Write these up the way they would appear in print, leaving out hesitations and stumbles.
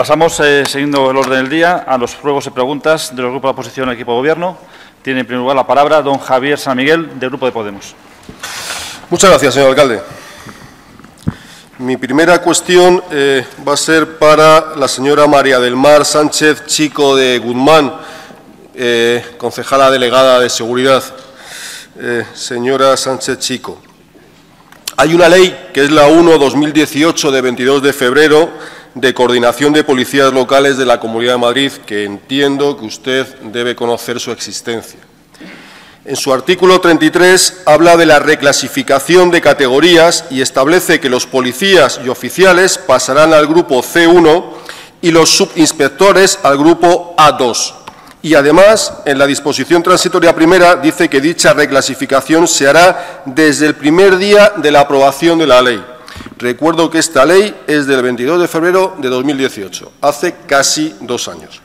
Pasamos, siguiendo el orden del día, a los ruegos y preguntas de los grupos de la oposición al equipo de gobierno. Tiene en primer lugar la palabra don Javier San Miguel, del Grupo de Podemos. Muchas gracias, señor alcalde. Mi primera cuestión va a ser para la señora María del Mar Sánchez Chico de Guzmán, concejala delegada de Seguridad. Señora Sánchez Chico, hay una ley que es la 1/2018 de 22 de febrero de coordinación de policías locales de la Comunidad de Madrid, que entiendo que usted debe conocer su existencia. En su artículo 33 habla de la reclasificación de categorías y establece que los policías y oficiales pasarán al grupo C1 y los subinspectores al grupo A2. Y además, en la disposición transitoria primera, dice que dicha reclasificación se hará desde el primer día de la aprobación de la ley. Recuerdo que esta ley es del 22 de febrero de 2018, hace casi 2 años.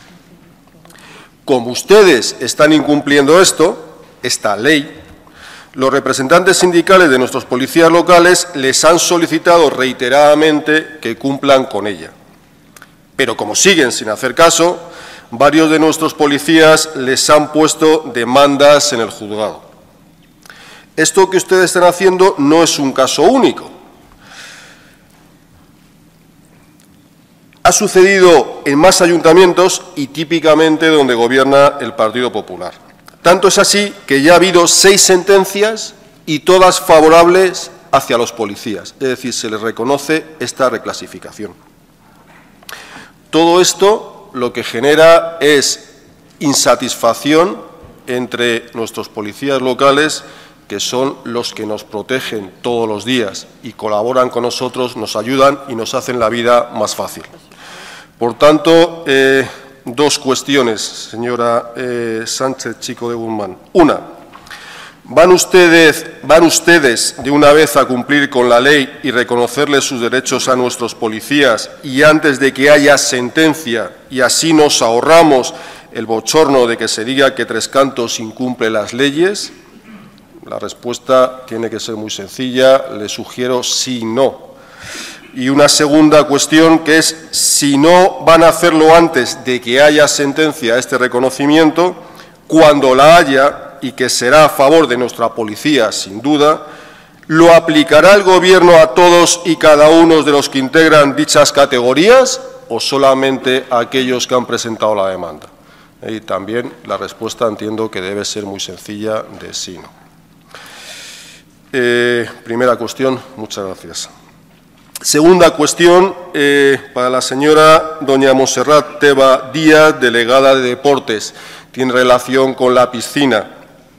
Como ustedes están incumpliendo esta ley, los representantes sindicales de nuestros policías locales les han solicitado reiteradamente que cumplan con ella. Pero como siguen sin hacer caso, varios de nuestros policías les han puesto demandas en el juzgado. Esto que ustedes están haciendo no es un caso único. Ha sucedido en más ayuntamientos y típicamente donde gobierna el Partido Popular. Tanto es así que ya ha habido 6 sentencias y todas favorables hacia los policías, es decir, se les reconoce esta reclasificación. Todo esto lo que genera es insatisfacción entre nuestros policías locales, que son los que nos protegen todos los días y colaboran con nosotros, nos ayudan y nos hacen la vida más fácil. Por tanto, 2 cuestiones, señora Sánchez Chico de Guzmán. Una, ¿van ustedes de una vez a cumplir con la ley y reconocerles sus derechos a nuestros policías y antes de que haya sentencia, y así nos ahorramos el bochorno de que se diga que Tres Cantos incumple las leyes? La respuesta tiene que ser muy sencilla, le sugiero sí, no. Y una segunda cuestión, que es, si no van a hacerlo antes de que haya sentencia a este reconocimiento, cuando la haya, y que será a favor de nuestra policía, sin duda, ¿lo aplicará el Gobierno a todos y cada uno de los que integran dichas categorías o solamente a aquellos que han presentado la demanda? Y también la respuesta entiendo que debe ser muy sencilla, de sí, no. Primera cuestión, muchas gracias. Segunda cuestión, para la señora doña Montserrat Teba Díaz, delegada de Deportes, tiene relación con la piscina.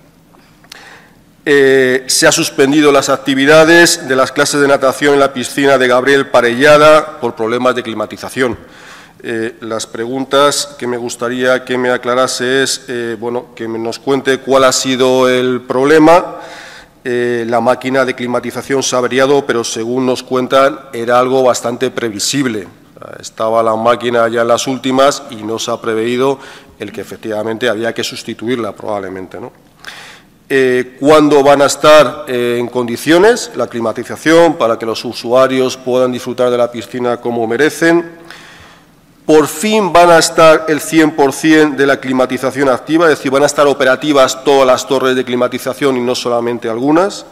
Se han suspendido las actividades de las clases de natación en la piscina de Gabriel Parellada por problemas de climatización. Las preguntas que me gustaría que me aclarase es, que nos cuente cuál ha sido el problema. La máquina de climatización se ha averiado, pero según nos cuentan era algo bastante previsible. Estaba la máquina ya en las últimas y no se ha preveído el que efectivamente había que sustituirla probablemente, ¿no? ¿Cuándo van a estar en condiciones la climatización para que los usuarios puedan disfrutar de la piscina como merecen? ¿Por fin van a estar el 100% de la climatización activa? Es decir, ¿van a estar operativas todas las torres de climatización y no solamente algunas?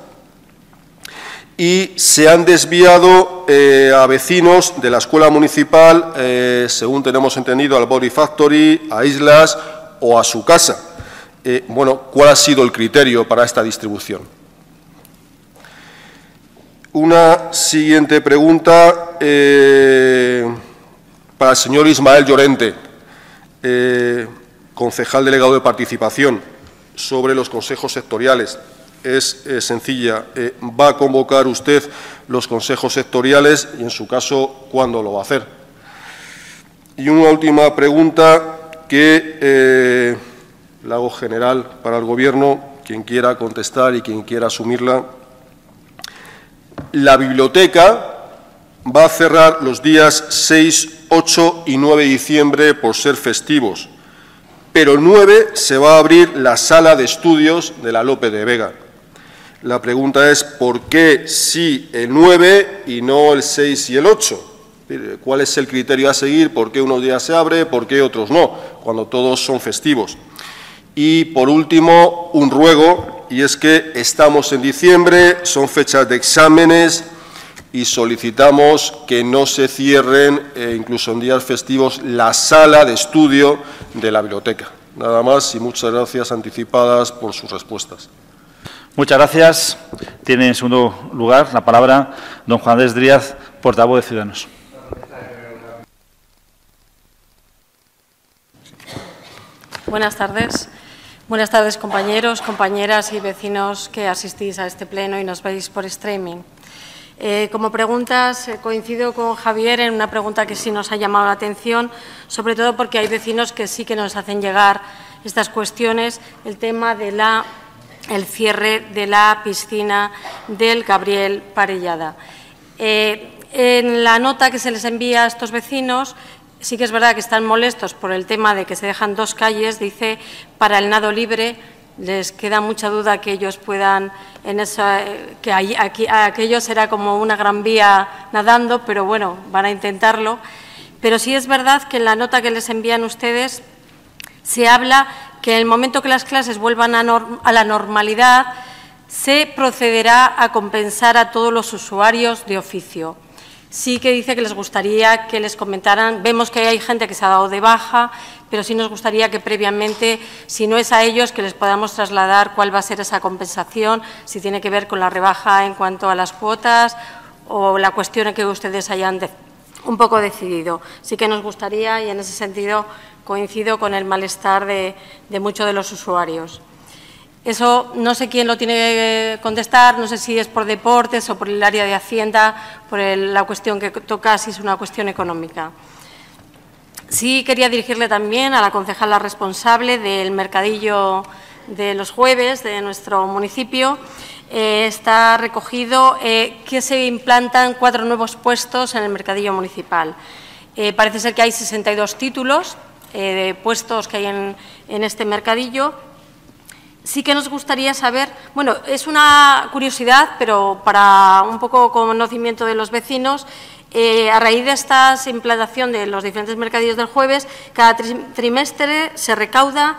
Y se han desviado a vecinos de la escuela municipal, según tenemos entendido, al Body Factory, a Islas o a su casa. ¿Cuál ha sido el criterio para esta distribución? Una siguiente pregunta para el señor Ismael Llorente, concejal delegado de Participación, sobre los consejos sectoriales. Es sencilla. ¿Va a convocar usted los consejos sectoriales y, en su caso, cuándo lo va a hacer? Y una última pregunta que la hago general para el Gobierno, quien quiera contestar y quien quiera asumirla. La biblioteca va a cerrar los días 6, 8 y 9 de diciembre por ser festivos, pero el 9 se va a abrir la sala de estudios de la Lope de Vega. La pregunta es, ¿por qué sí el 9 y no el 6 y el 8? ¿Cuál es el criterio a seguir? ¿Por qué unos días se abre? ¿Por qué otros no? Cuando todos son festivos. Y, por último, un ruego, y es que estamos en diciembre, son fechas de exámenes y solicitamos que no se cierren, incluso en días festivos, la sala de estudio de la biblioteca. Nada más y muchas gracias anticipadas por sus respuestas. Muchas gracias. Tiene en segundo lugar la palabra don Juan Andrés Díaz, portavoz de Ciudadanos. Buenas tardes. Buenas tardes, compañeros, compañeras y vecinos que asistís a este pleno y nos veis por streaming. Como preguntas, coincido con Javier en una pregunta que sí nos ha llamado la atención, sobre todo porque hay vecinos que sí que nos hacen llegar estas cuestiones, el tema de el cierre de la piscina del Gabriel Parellada. En la nota que se les envía a estos vecinos, sí que es verdad que están molestos por el tema de que se dejan 2 calles, dice, para el nado libre. Les queda mucha duda que ellos puedan, que aquello será como una gran vía nadando, pero bueno, van a intentarlo. Pero sí es verdad que en la nota que les envían ustedes se habla que en el momento que las clases vuelvan a la normalidad se procederá a compensar a todos los usuarios de oficio. Sí que dice que les gustaría que les comentaran, vemos que hay gente que se ha dado de baja, pero sí nos gustaría que previamente, si no es a ellos, que les podamos trasladar cuál va a ser esa compensación, si tiene que ver con la rebaja en cuanto a las cuotas o la cuestión que ustedes hayan un poco decidido. Sí que nos gustaría y en ese sentido coincido con el malestar de muchos de los usuarios. Eso no sé quién lo tiene que contestar, no sé si es por deportes o por el área de Hacienda, por la cuestión que toca, si es una cuestión económica. Sí quería dirigirle también a la concejala responsable del mercadillo de los jueves de nuestro municipio. Está recogido que se implantan 4 nuevos puestos en el mercadillo municipal. Parece ser que hay 62 títulos de puestos que hay en este mercadillo. Sí que nos gustaría saber, bueno, es una curiosidad, pero para un poco conocimiento de los vecinos, a raíz de esta implantación de los diferentes mercadillos del jueves, cada trimestre se recauda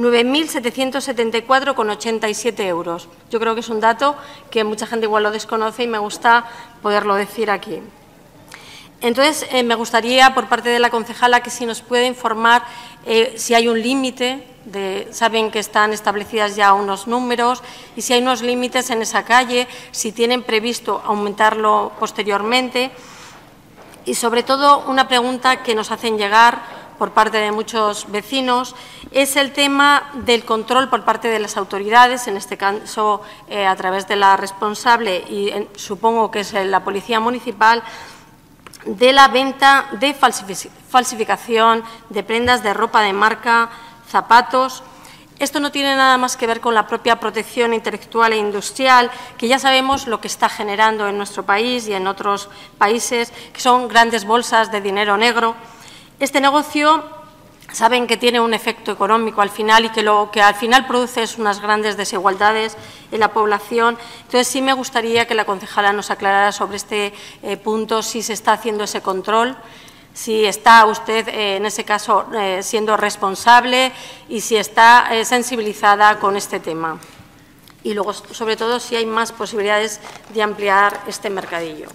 9.774,87 euros. Yo creo que es un dato que mucha gente igual lo desconoce y me gusta poderlo decir aquí. Entonces, me gustaría, por parte de la concejala, que si nos puede informar si hay un límite, saben que están establecidas ya unos números, y si hay unos límites en esa calle, si tienen previsto aumentarlo posteriormente. Y, sobre todo, una pregunta que nos hacen llegar por parte de muchos vecinos es el tema del control por parte de las autoridades, en este caso a través de la responsable y supongo que es la Policía Municipal, de la venta de falsificación de prendas de ropa de marca, zapatos. Esto no tiene nada más que ver con la propia protección intelectual e industrial, que ya sabemos lo que está generando en nuestro país y en otros países, que son grandes bolsas de dinero negro. Este negocio saben que tiene un efecto económico al final y que lo que al final produce es unas grandes desigualdades en la población. Entonces, sí me gustaría que la concejala nos aclarara sobre este punto, si se está haciendo ese control, si está usted, en ese caso, siendo responsable y si está sensibilizada con este tema. Y luego, sobre todo, si hay más posibilidades de ampliar este mercadillo.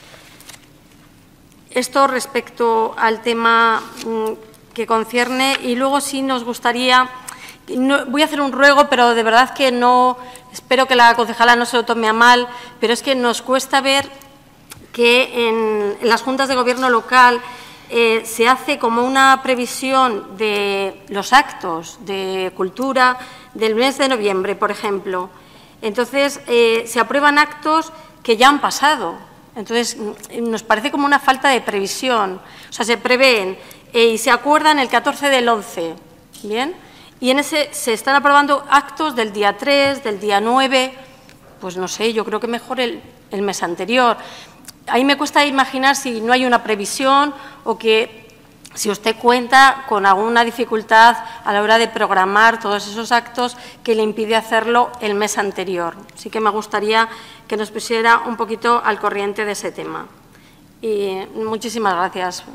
Esto respecto al tema que concierne, y luego sí nos gustaría, voy a hacer un ruego, pero de verdad que no, espero que la concejala no se lo tome a mal, pero es que nos cuesta ver que en las juntas de gobierno local se hace como una previsión de los actos de cultura del mes de noviembre, por ejemplo. Entonces, se aprueban actos que ya han pasado. Entonces, nos parece como una falta de previsión. O sea, se prevén y se acuerdan el 14 del 11, ¿bien? Y en ese se están aprobando actos del día 3, del día 9, pues no sé, yo creo que mejor el mes anterior. Ahí me cuesta imaginar si no hay una previsión o que si usted cuenta con alguna dificultad a la hora de programar todos esos actos que le impide hacerlo el mes anterior. Sí que me gustaría que nos pusiera un poquito al corriente de ese tema. Y muchísimas gracias.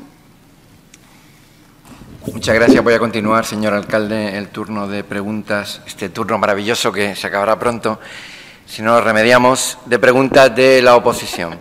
Muchas gracias. Voy a continuar, señor alcalde, el turno de preguntas, este turno maravilloso que se acabará pronto, si no lo remediamos, de preguntas de la oposición.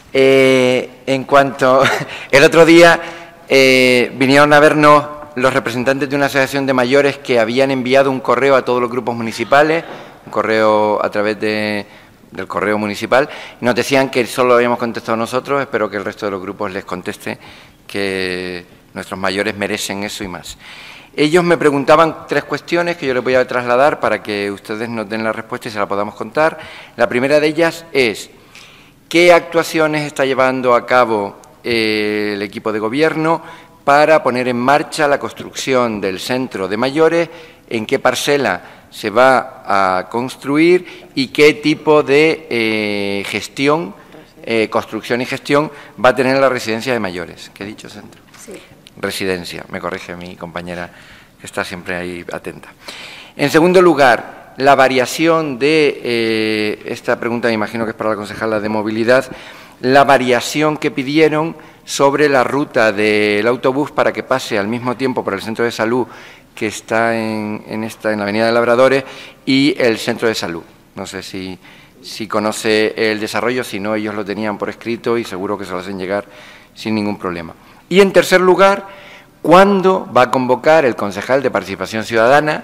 En cuanto... El otro día vinieron a vernos los representantes de una asociación de mayores que habían enviado un correo a todos los grupos municipales, un correo a través del correo municipal, y nos decían que solo lo habíamos contestado nosotros. Espero que el resto de los grupos les conteste que nuestros mayores merecen eso y más. Ellos me preguntaban 3 cuestiones que yo les voy a trasladar para que ustedes nos den la respuesta y se la podamos contar. La primera de ellas es: ¿qué actuaciones está llevando a cabo el equipo de gobierno para poner en marcha la construcción del centro de mayores? ¿En qué parcela se va a construir y qué tipo de gestión, construcción y gestión va a tener la residencia de mayores? ¿Qué he dicho, centro? Sí. Residencia, me corrige mi compañera, que está siempre ahí atenta. En segundo lugar, la variación de, esta pregunta me imagino que es para la concejala de movilidad, la variación que pidieron sobre la ruta del autobús para que pase al mismo tiempo por el centro de salud que está en la avenida de Labradores y el centro de salud. No sé si conoce el desarrollo, si no, ellos lo tenían por escrito y seguro que se lo hacen llegar sin ningún problema. Y en tercer lugar, ¿cuándo va a convocar el concejal de Participación Ciudadana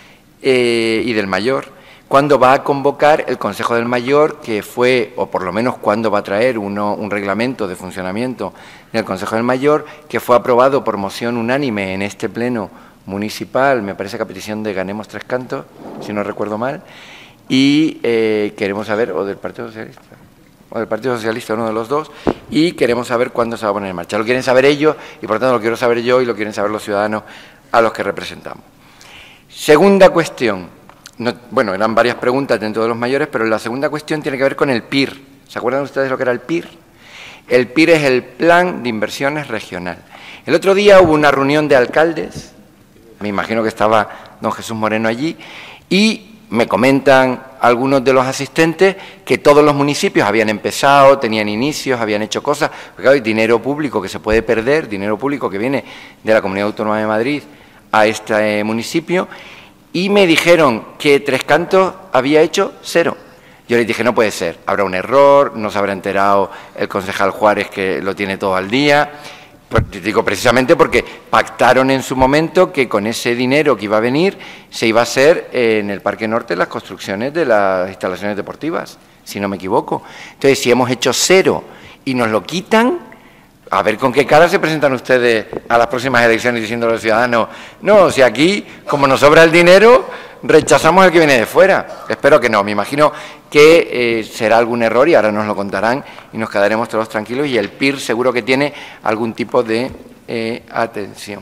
y del Mayor? ¿Cuándo va a convocar el Consejo del Mayor, que fue, o por lo menos cuándo va a traer un reglamento de funcionamiento del Consejo del Mayor, que fue aprobado por moción unánime en este pleno municipal, me parece que a petición de Ganemos Tres Cantos, si no recuerdo mal, y queremos saber, o del Partido Socialista, uno de los dos, y queremos saber cuándo se va a poner en marcha. Lo quieren saber ellos y por tanto lo quiero saber yo y lo quieren saber los ciudadanos a los que representamos. Segunda cuestión, bueno, eran varias preguntas dentro de los mayores, pero la segunda cuestión tiene que ver con el PIR. ¿Se acuerdan ustedes lo que era el PIR? El PIR es el Plan de Inversiones Regional. El otro día hubo una reunión de alcaldes, me imagino que estaba don Jesús Moreno allí, y me comentan algunos de los asistentes que todos los municipios habían empezado, tenían inicios, habían hecho cosas, porque claro, hay dinero público que se puede perder, dinero público que viene de la Comunidad Autónoma de Madrid a este municipio, y me dijeron que Tres Cantos había hecho 0. Yo les dije, no puede ser, habrá un error, no se habrá enterado el concejal Juárez que lo tiene todo al día. Digo, precisamente porque pactaron en su momento que con ese dinero que iba a venir se iba a hacer en el Parque Norte las construcciones de las instalaciones deportivas, si no me equivoco. Entonces, si hemos hecho 0 y nos lo quitan, a ver con qué cara se presentan ustedes a las próximas elecciones diciendo a los ciudadanos, no, si aquí, como nos sobra el dinero, rechazamos el que viene de fuera. Espero que no, me imagino que será algún error y ahora nos lo contarán y nos quedaremos todos tranquilos, y el PIR seguro que tiene algún tipo de atención.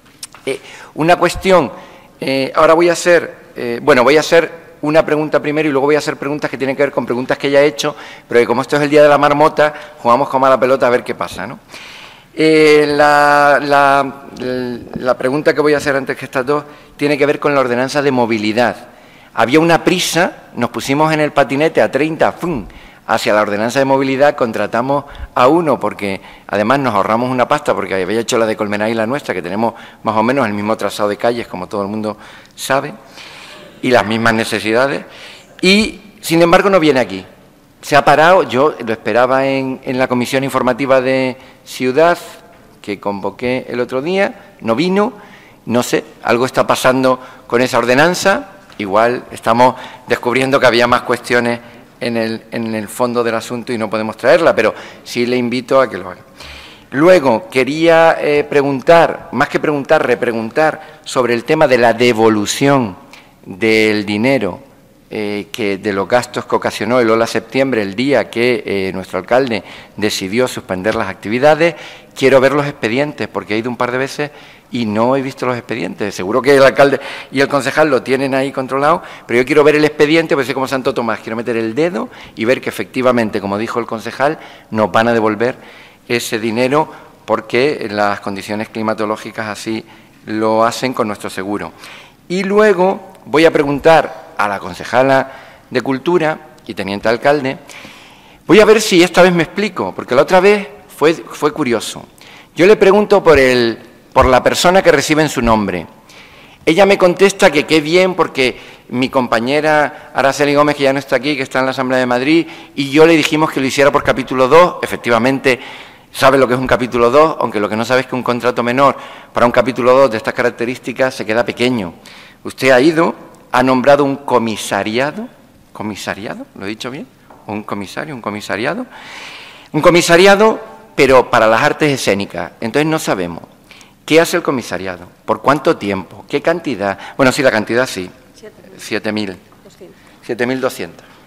Una cuestión, ahora voy a hacer, voy a hacer una pregunta primero y luego voy a hacer preguntas que tienen que ver con preguntas que ya he hecho, pero que como esto es el día de la marmota, jugamos con mala pelota a ver qué pasa, ¿no? La pregunta que voy a hacer antes que estas dos tiene que ver con la ordenanza de movilidad. Había una prisa, nos pusimos en el patinete a 30, ¡fum!, hacia la ordenanza de movilidad, contratamos a uno porque además nos ahorramos una pasta porque había hecho la de Colmenar y la nuestra, que tenemos más o menos el mismo trazado de calles, como todo el mundo sabe, y las mismas necesidades, y sin embargo no viene aquí. Se ha parado, yo lo esperaba en la comisión informativa de Ciudad, que convoqué el otro día, no vino, no sé, algo está pasando con esa ordenanza, igual estamos descubriendo que había más cuestiones en el fondo del asunto y no podemos traerla, pero sí le invito a que lo haga. Luego, quería preguntar, más que preguntar, repreguntar sobre el tema de la devolución del dinero de los gastos que ocasionó el Hola Septiembre el día que nuestro alcalde decidió suspender las actividades. Quiero ver los expedientes porque he ido un par de veces y no he visto los expedientes. Seguro que el alcalde y el concejal lo tienen ahí controlado, pero yo quiero ver el expediente, porque soy como Santo Tomás, quiero meter el dedo y ver que efectivamente, como dijo el concejal, nos van a devolver ese dinero porque las condiciones climatológicas así lo hacen con nuestro seguro. Y luego voy a preguntar a la concejala de Cultura y teniente alcalde, voy a ver si esta vez me explico, porque la otra vez fue curioso. Yo le pregunto por la persona que recibe en su nombre. Ella me contesta que qué bien, porque mi compañera Araceli Gómez, que ya no está aquí, que está en la Asamblea de Madrid, y yo le dijimos que lo hiciera por capítulo 2. Efectivamente, sabe lo que es un capítulo 2, aunque lo que no sabe es que un contrato menor para un capítulo 2 de estas características se queda pequeño. Usted ha nombrado un comisariado, ¿lo he dicho bien? Un comisariado, pero para las artes escénicas. Entonces no sabemos qué hace el comisariado, por cuánto tiempo, qué cantidad. Bueno, sí, la cantidad sí, 7.200.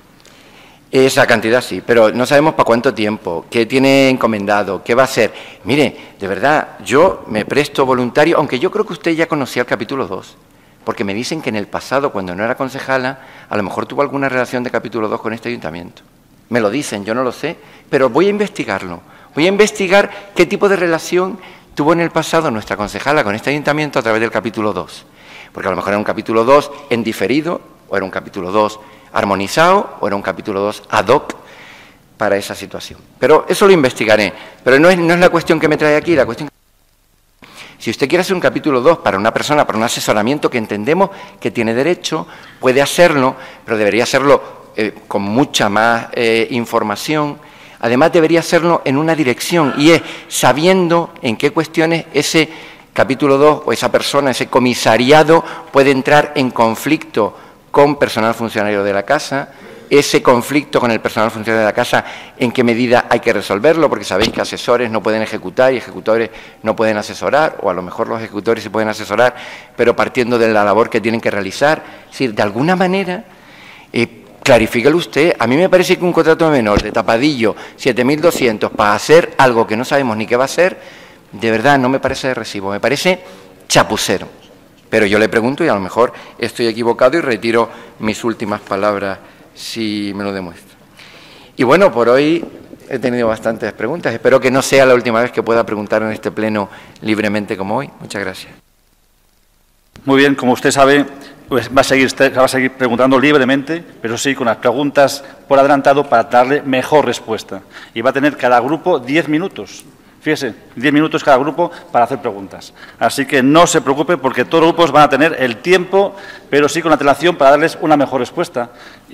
Esa cantidad sí, pero no sabemos para cuánto tiempo, qué tiene encomendado, qué va a hacer. Mire, de verdad, yo me presto voluntario, aunque yo creo que usted ya conocía el capítulo 2, porque me dicen que en el pasado, cuando no era concejala, a lo mejor tuvo alguna relación de capítulo 2 con este ayuntamiento. Me lo dicen, yo no lo sé, pero voy a investigarlo. Voy a investigar qué tipo de relación tuvo en el pasado nuestra concejala con este ayuntamiento a través del capítulo 2. Porque a lo mejor era un capítulo 2 en diferido, o era un capítulo 2 armonizado, o era un capítulo 2 ad hoc para esa situación. Pero eso lo investigaré. Pero no es la cuestión que me trae aquí, la cuestión... Si usted quiere hacer un capítulo 2 para una persona, para un asesoramiento que entendemos que tiene derecho, puede hacerlo, pero debería hacerlo con mucha más información. Además, debería hacerlo en una dirección, y es sabiendo en qué cuestiones ese capítulo 2 o esa persona, ese comisariado, puede entrar en conflicto con personal funcionario de la casa, ese conflicto con el personal funcionario de la casa, en qué medida hay que resolverlo, porque sabéis que asesores no pueden ejecutar y ejecutores no pueden asesorar, o a lo mejor los ejecutores se pueden asesorar, pero partiendo de la labor que tienen que realizar. Es decir, de alguna manera, clarifíquelo usted. A mí me parece que un contrato menor de tapadillo, 7.200, para hacer algo que no sabemos ni qué va a ser, de verdad no me parece de recibo, me parece chapucero. Pero yo le pregunto y a lo mejor estoy equivocado y retiro mis últimas palabras si me lo demuestra. Y bueno, por hoy he tenido bastantes preguntas. Espero que no sea la última vez que pueda preguntar en este pleno libremente como hoy. Muchas gracias. Muy bien, como usted sabe, pues va a seguir preguntando libremente, pero sí con las preguntas por adelantado para darle mejor respuesta. Y va a tener cada grupo 10 minutos. Fíjese, 10 minutos cada grupo para hacer preguntas. Así que no se preocupe, porque todos los grupos van a tener el tiempo, pero sí con la antelación para darles una mejor respuesta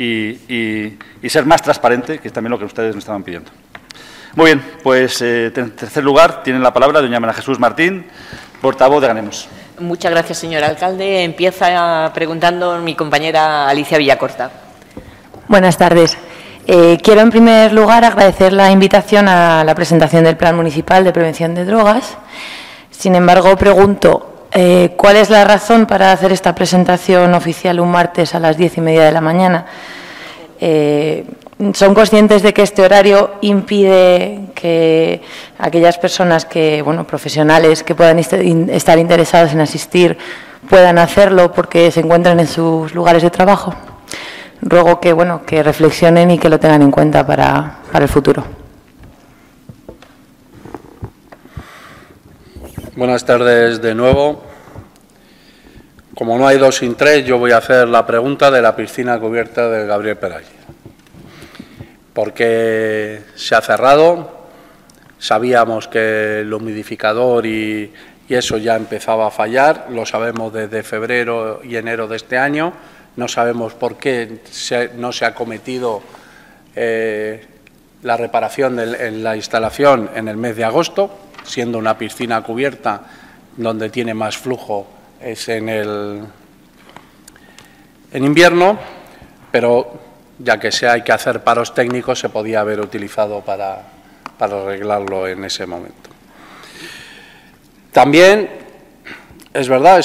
y ser más transparente, que es también lo que ustedes me estaban pidiendo. Muy bien, pues en tercer lugar tiene la palabra doña María Jesús Martín, portavoz de Ganemos. Muchas gracias, señor alcalde. Empieza preguntando mi compañera Alicia Villacorta. Buenas tardes. Quiero, en primer lugar, agradecer la invitación a la presentación del Plan Municipal de Prevención de Drogas. Sin embargo, pregunto, ¿cuál es la razón para hacer esta presentación oficial un martes a las 10:30 de la mañana? ¿Son conscientes de que este horario impide que aquellas personas profesionales que puedan estar interesados en asistir puedan hacerlo porque se encuentran en sus lugares de trabajo? Ruego que reflexionen y que lo tengan en cuenta para el futuro. Buenas tardes de nuevo. Como no hay dos sin tres, yo voy a hacer la pregunta de la piscina cubierta del Gabriel Peralle. Porque se ha cerrado, sabíamos que el humidificador y eso ya empezaba a fallar, lo sabemos desde febrero y enero de este año. No sabemos por qué no se ha cometido la reparación en la instalación en el mes de agosto, siendo una piscina cubierta donde tiene más flujo es en invierno, pero ya que hay que hacer paros técnicos se podía haber utilizado para arreglarlo en ese momento. También es verdad,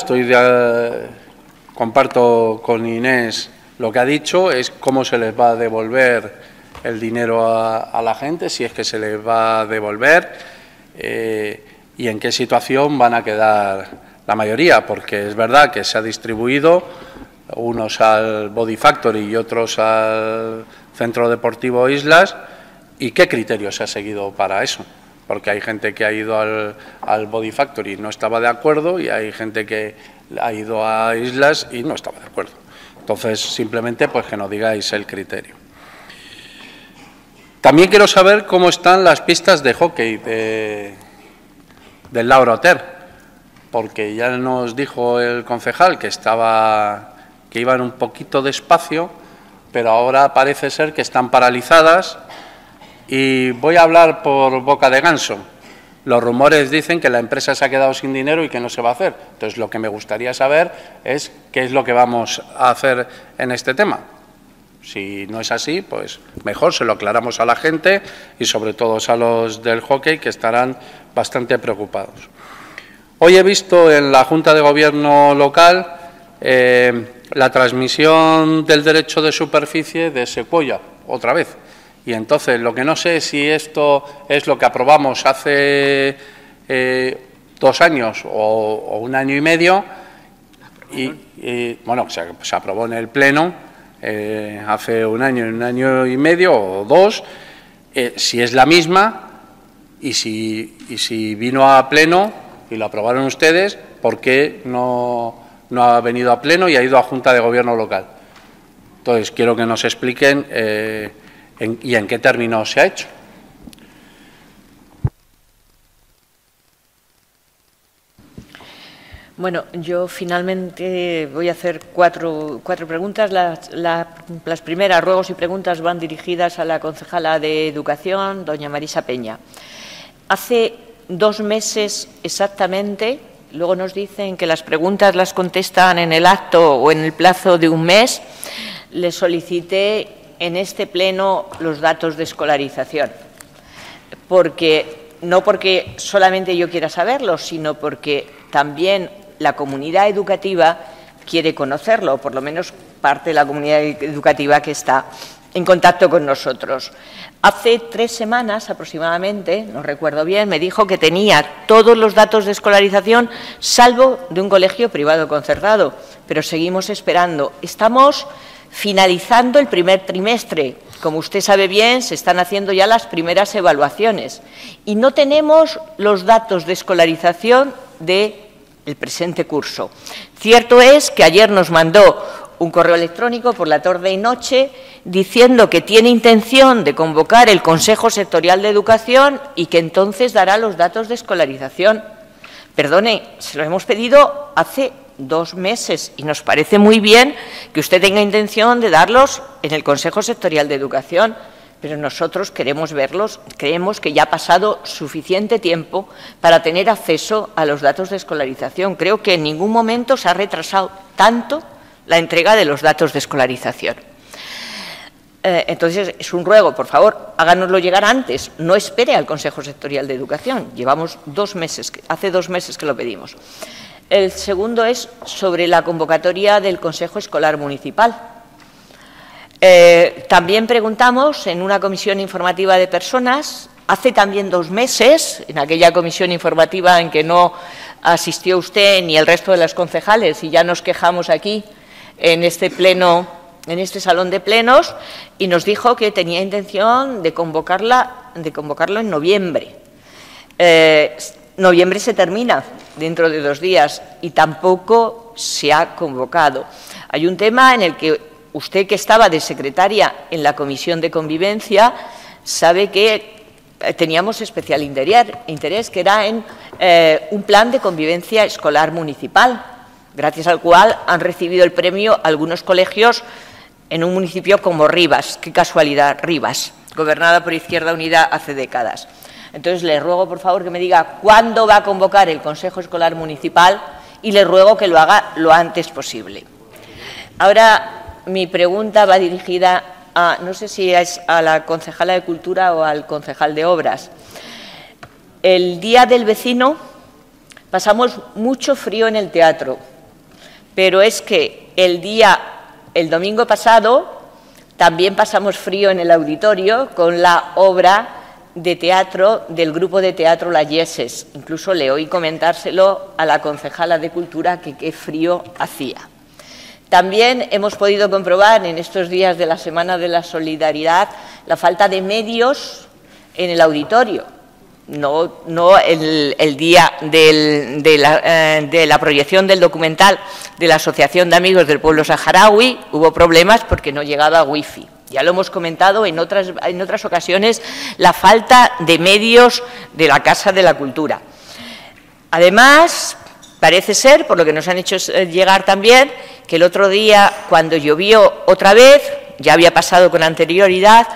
comparto con Inés lo que ha dicho, es cómo se les va a devolver el dinero a la gente, si es que se les va a devolver, y en qué situación van a quedar la mayoría, porque es verdad que se ha distribuido, unos al Body Factory y otros al Centro Deportivo Islas, y qué criterio se ha seguido para eso. Porque hay gente que ha ido al Body Factory y no estaba de acuerdo, y hay gente que ha ido a Islas y no estaba de acuerdo. Entonces, simplemente pues que nos digáis el criterio. También quiero saber cómo están las pistas de hockey del Lauro Ter, porque ya nos dijo el concejal que iban un poquito despacio, pero ahora parece ser que están paralizadas. Y voy a hablar por boca de ganso. Los rumores dicen que la empresa se ha quedado sin dinero y que no se va a hacer. Entonces, lo que me gustaría saber es qué es lo que vamos a hacer en este tema. Si no es así, pues mejor se lo aclaramos a la gente y sobre todo a los del hockey, que estarán bastante preocupados. Hoy he visto en la Junta de Gobierno local la transmisión del derecho de superficie de Sequoia, otra vez. Y entonces, lo que no sé es si esto es lo que aprobamos hace 2 años o 1 año y medio, y bueno, se aprobó en el Pleno hace 1 año y medio o 2, si es la misma y si vino a Pleno y lo aprobaron ustedes, ¿por qué no ha venido a Pleno y ha ido a Junta de Gobierno local? Entonces, quiero que nos expliquen y en qué términos se ha hecho. Bueno, yo finalmente voy a hacer cuatro preguntas. Las primeras ruegos y preguntas van dirigidas a la concejala de Educación, doña Marisa Peña. Hace 2 meses exactamente, luego nos dicen que las preguntas las contestan en el acto o en el plazo de 1 mes, le solicité en este pleno los datos de escolarización, no porque solamente yo quiera saberlo, sino porque también la comunidad educativa quiere conocerlo, o por lo menos parte de la comunidad educativa que está en contacto con nosotros. Hace 3 semanas aproximadamente, no recuerdo bien, me dijo que tenía todos los datos de escolarización, salvo de un colegio privado concertado, pero seguimos esperando. Estamos finalizando el primer trimestre. Como usted sabe bien, se están haciendo ya las primeras evaluaciones y no tenemos los datos de escolarización del presente curso. Cierto es que ayer nos mandó un correo electrónico por la tarde y noche diciendo que tiene intención de convocar el Consejo Sectorial de Educación y que entonces dará los datos de escolarización. Perdone, se lo hemos pedido hace 2 meses y nos parece muy bien que usted tenga intención de darlos en el Consejo Sectorial de Educación, pero nosotros queremos verlos, creemos que ya ha pasado suficiente tiempo para tener acceso a los datos de escolarización. Creo que en ningún momento se ha retrasado tanto la entrega de los datos de escolarización. Entonces, es un ruego, por favor, háganoslo llegar antes, no espere al Consejo Sectorial de Educación. Llevamos 2 meses, hace 2 meses que lo pedimos. El segundo es sobre la convocatoria del Consejo Escolar Municipal. También preguntamos en una comisión informativa de personas, hace también 2 meses, en aquella comisión informativa en que no asistió usted ni el resto de los concejales y ya nos quejamos aquí en este pleno, en este salón de plenos, y nos dijo que tenía intención de convocarlo en noviembre. Noviembre se termina dentro de 2 días y tampoco se ha convocado. Hay un tema en el que usted, que estaba de secretaria en la Comisión de Convivencia, sabe que teníamos especial interés, que era en un plan de convivencia escolar municipal, gracias al cual han recibido el premio algunos colegios en un municipio como Rivas. Qué casualidad, Rivas, gobernada por Izquierda Unida hace décadas. Entonces, le ruego, por favor, que me diga cuándo va a convocar el Consejo Escolar Municipal y le ruego que lo haga lo antes posible. Ahora, mi pregunta va dirigida a, no sé si es a la concejala de Cultura o al concejal de Obras. El Día del Vecino pasamos mucho frío en el teatro, pero es que el domingo pasado también pasamos frío en el auditorio con la obra de teatro del grupo de teatro Las Yeses. Incluso le oí comentárselo a la concejala de Cultura que qué frío hacía. También hemos podido comprobar en estos días de la Semana de la Solidaridad la falta de medios en el auditorio. No el día de la proyección del documental de la Asociación de Amigos del Pueblo Saharaui hubo problemas porque no llegaba wifi. Ya lo hemos comentado en otras ocasiones, la falta de medios de la Casa de la Cultura. Además, parece ser, por lo que nos han hecho llegar también, que el otro día, cuando llovió otra vez, ya había pasado con anterioridad,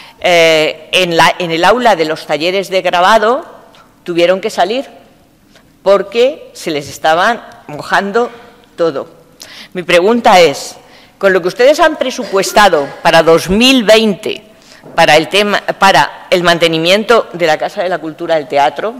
en el aula de los talleres de grabado tuvieron que salir porque se les estaban mojando todo. Mi pregunta es, con lo que ustedes han presupuestado para 2020 para el mantenimiento de la Casa de la Cultura del teatro,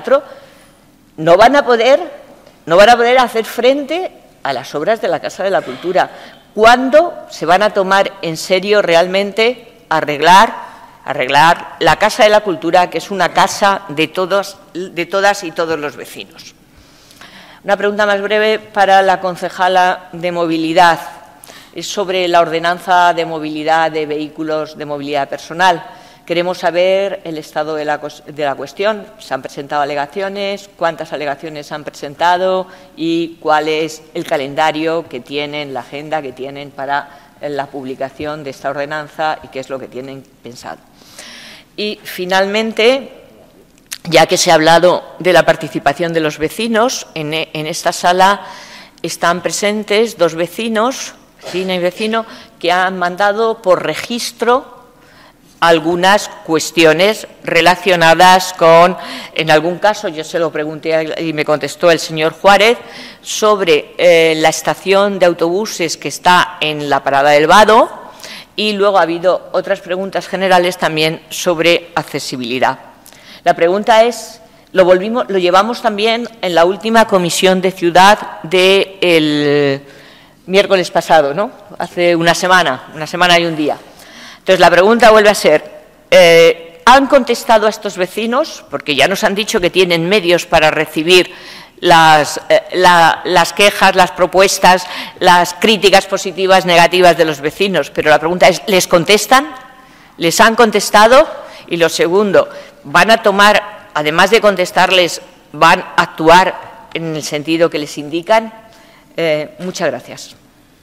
no van a poder hacer frente a las obras de la Casa de la Cultura. ¿Cuándo se van a tomar en serio realmente arreglar la Casa de la Cultura, que es una casa de todas y todos los vecinos? Una pregunta más breve para la concejala de Movilidad. Es sobre la ordenanza de movilidad de vehículos de movilidad personal. Queremos saber el estado de la cuestión. ¿Se han presentado alegaciones? ¿Cuántas alegaciones han presentado? ¿Y cuál es el calendario que tienen, la agenda que tienen para la publicación de esta ordenanza y qué es lo que tienen pensado? Y, finalmente, ya que se ha hablado de la participación de los vecinos, en esta sala están presentes dos vecinos, vecina y vecino, que han mandado por registro algunas cuestiones relacionadas con, en algún caso, yo se lo pregunté y me contestó el señor Juárez, sobre la estación de autobuses que está en la Parada del Vado, y luego ha habido otras preguntas generales también sobre accesibilidad. La pregunta es, lo llevamos también en la última comisión de ciudad del miércoles pasado, ¿no? Hace una semana y un día. Entonces, la pregunta vuelve a ser, ¿han contestado a estos vecinos? Porque ya nos han dicho que tienen medios para recibir las quejas, las propuestas, las críticas positivas, negativas de los vecinos. Pero la pregunta es, ¿les contestan? ¿Les han contestado? Y lo segundo, ¿van a tomar, además de contestarles, van a actuar en el sentido que les indican? Muchas gracias.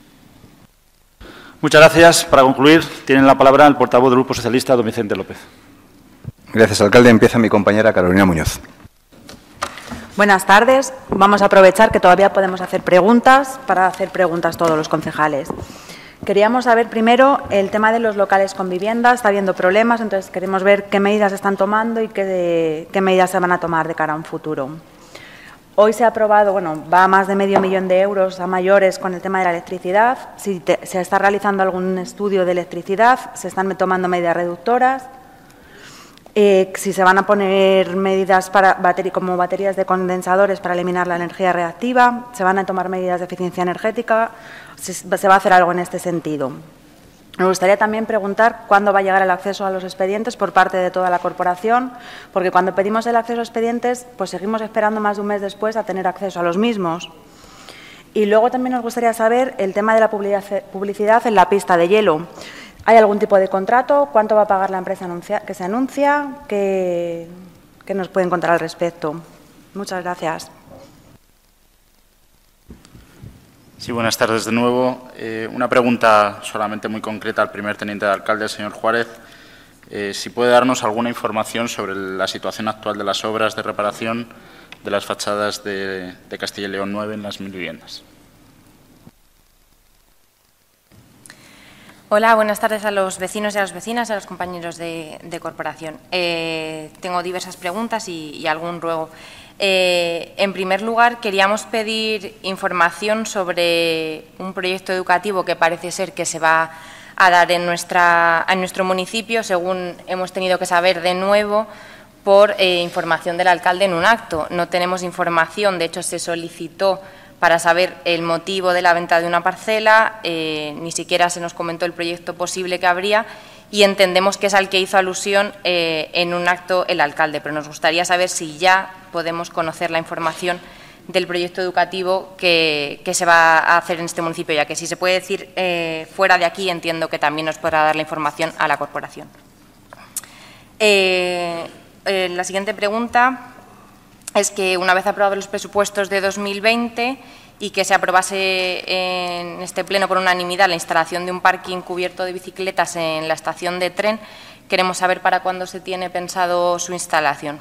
Muchas gracias. Para concluir, tiene la palabra el portavoz del Grupo Socialista, don Vicente López. Gracias, alcalde. Empieza mi compañera Carolina Muñoz. Buenas tardes. Vamos a aprovechar que todavía podemos hacer preguntas para hacer preguntas todos los concejales. Queríamos saber primero el tema de los locales con vivienda. Está habiendo problemas, entonces queremos ver qué medidas están tomando y qué medidas se van a tomar de cara a un futuro. Hoy se ha aprobado, va a más de medio millón de euros a mayores con el tema de la electricidad. Si se está realizando algún estudio de electricidad, se están tomando medidas reductoras. Si se van a poner medidas como baterías de condensadores para eliminar la energía reactiva, se van a tomar medidas de eficiencia energética, se va a hacer algo en este sentido. Me gustaría también preguntar cuándo va a llegar el acceso a los expedientes por parte de toda la corporación, porque cuando pedimos el acceso a expedientes, pues seguimos esperando más de un mes después a tener acceso a los mismos. Y luego también nos gustaría saber el tema de la publicidad en la pista de hielo. ¿Hay algún tipo de contrato? ¿Cuánto va a pagar la empresa que se anuncia? ¿Qué nos pueden contar al respecto? Muchas gracias. Sí, buenas tardes de nuevo. Una pregunta solamente muy concreta al primer teniente de alcalde, el señor Juárez. Si puede darnos alguna información sobre la situación actual de las obras de reparación de las fachadas de Castilla y León 9 en las 1000 viviendas. Hola, buenas tardes a los vecinos y a las vecinas y a los compañeros de corporación. Tengo diversas preguntas y algún ruego. En primer lugar, queríamos pedir información sobre un proyecto educativo que parece ser que se va a dar en nuestro municipio, según hemos tenido que saber de nuevo por información del alcalde en un acto. No tenemos información, de hecho se solicitó para saber el motivo de la venta de una parcela, ni siquiera se nos comentó el proyecto posible que habría y entendemos que es al que hizo alusión en un acto el alcalde, pero nos gustaría saber si ya podemos conocer la información del proyecto educativo que se va a hacer en este municipio, ya que si se puede decir fuera de aquí, entiendo que también nos podrá dar la información a la corporación. La siguiente pregunta es que una vez aprobados los presupuestos de 2020 y que se aprobase en este pleno por unanimidad la instalación de un parking cubierto de bicicletas en la estación de tren. Queremos saber para cuándo se tiene pensado su instalación.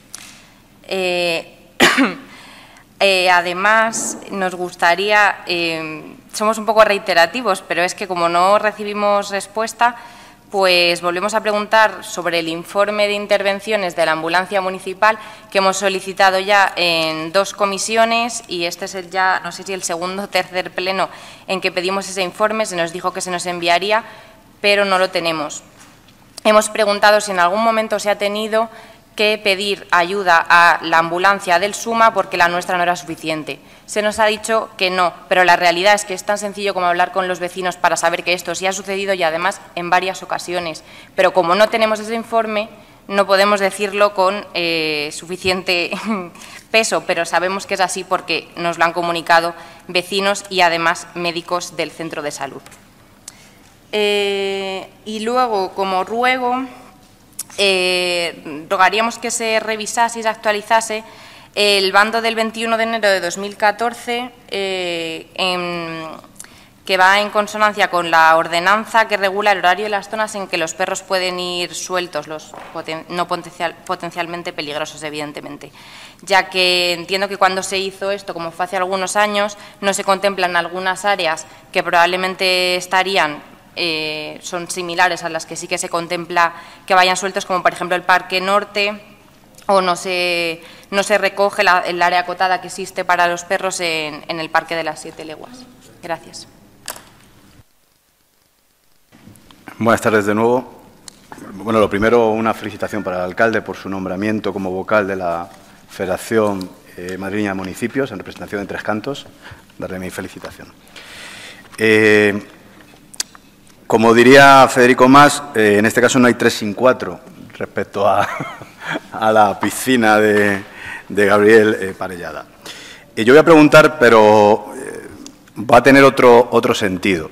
Además, nos gustaría, somos un poco reiterativos, pero es que como no recibimos respuesta, pues volvemos a preguntar sobre el informe de intervenciones de la ambulancia municipal que hemos solicitado ya en 2 comisiones, y este es el ya, no sé si el segundo o tercer pleno en que pedimos ese informe. Se nos dijo que se nos enviaría, pero no lo tenemos. Hemos preguntado si en algún momento se ha tenido que pedir ayuda a la ambulancia del SUMA porque la nuestra no era suficiente. Se nos ha dicho que no, pero la realidad es que es tan sencillo como hablar con los vecinos para saber que esto sí ha sucedido, y además en varias ocasiones. Pero como no tenemos ese informe, no podemos decirlo con suficiente peso, pero sabemos que es así porque nos lo han comunicado vecinos y además médicos del centro de salud. Y luego, como ruego, rogaríamos que se revisase y se actualizase el bando del 21 de enero de 2014, que va en consonancia con la ordenanza que regula el horario y las zonas en que los perros pueden ir sueltos, los potencialmente peligrosos, evidentemente, ya que entiendo que cuando se hizo esto, como fue hace algunos años, no se contemplan algunas áreas que probablemente estarían son similares a las que sí que se contempla que vayan sueltos, como por ejemplo el Parque Norte, o no se recoge el área acotada que existe para los perros en el Parque de las 7 Leguas. Gracias. Buenas tardes de nuevo. Bueno, lo primero, una felicitación para el alcalde por su nombramiento como vocal de la Federación Madrileña de Municipios en representación de Tres Cantos. Darle mi felicitación. Como diría Federico Mas, en este caso no hay 3 sin 4 respecto a la piscina de Gabriel Parellada. Yo voy a preguntar, pero va a tener otro sentido.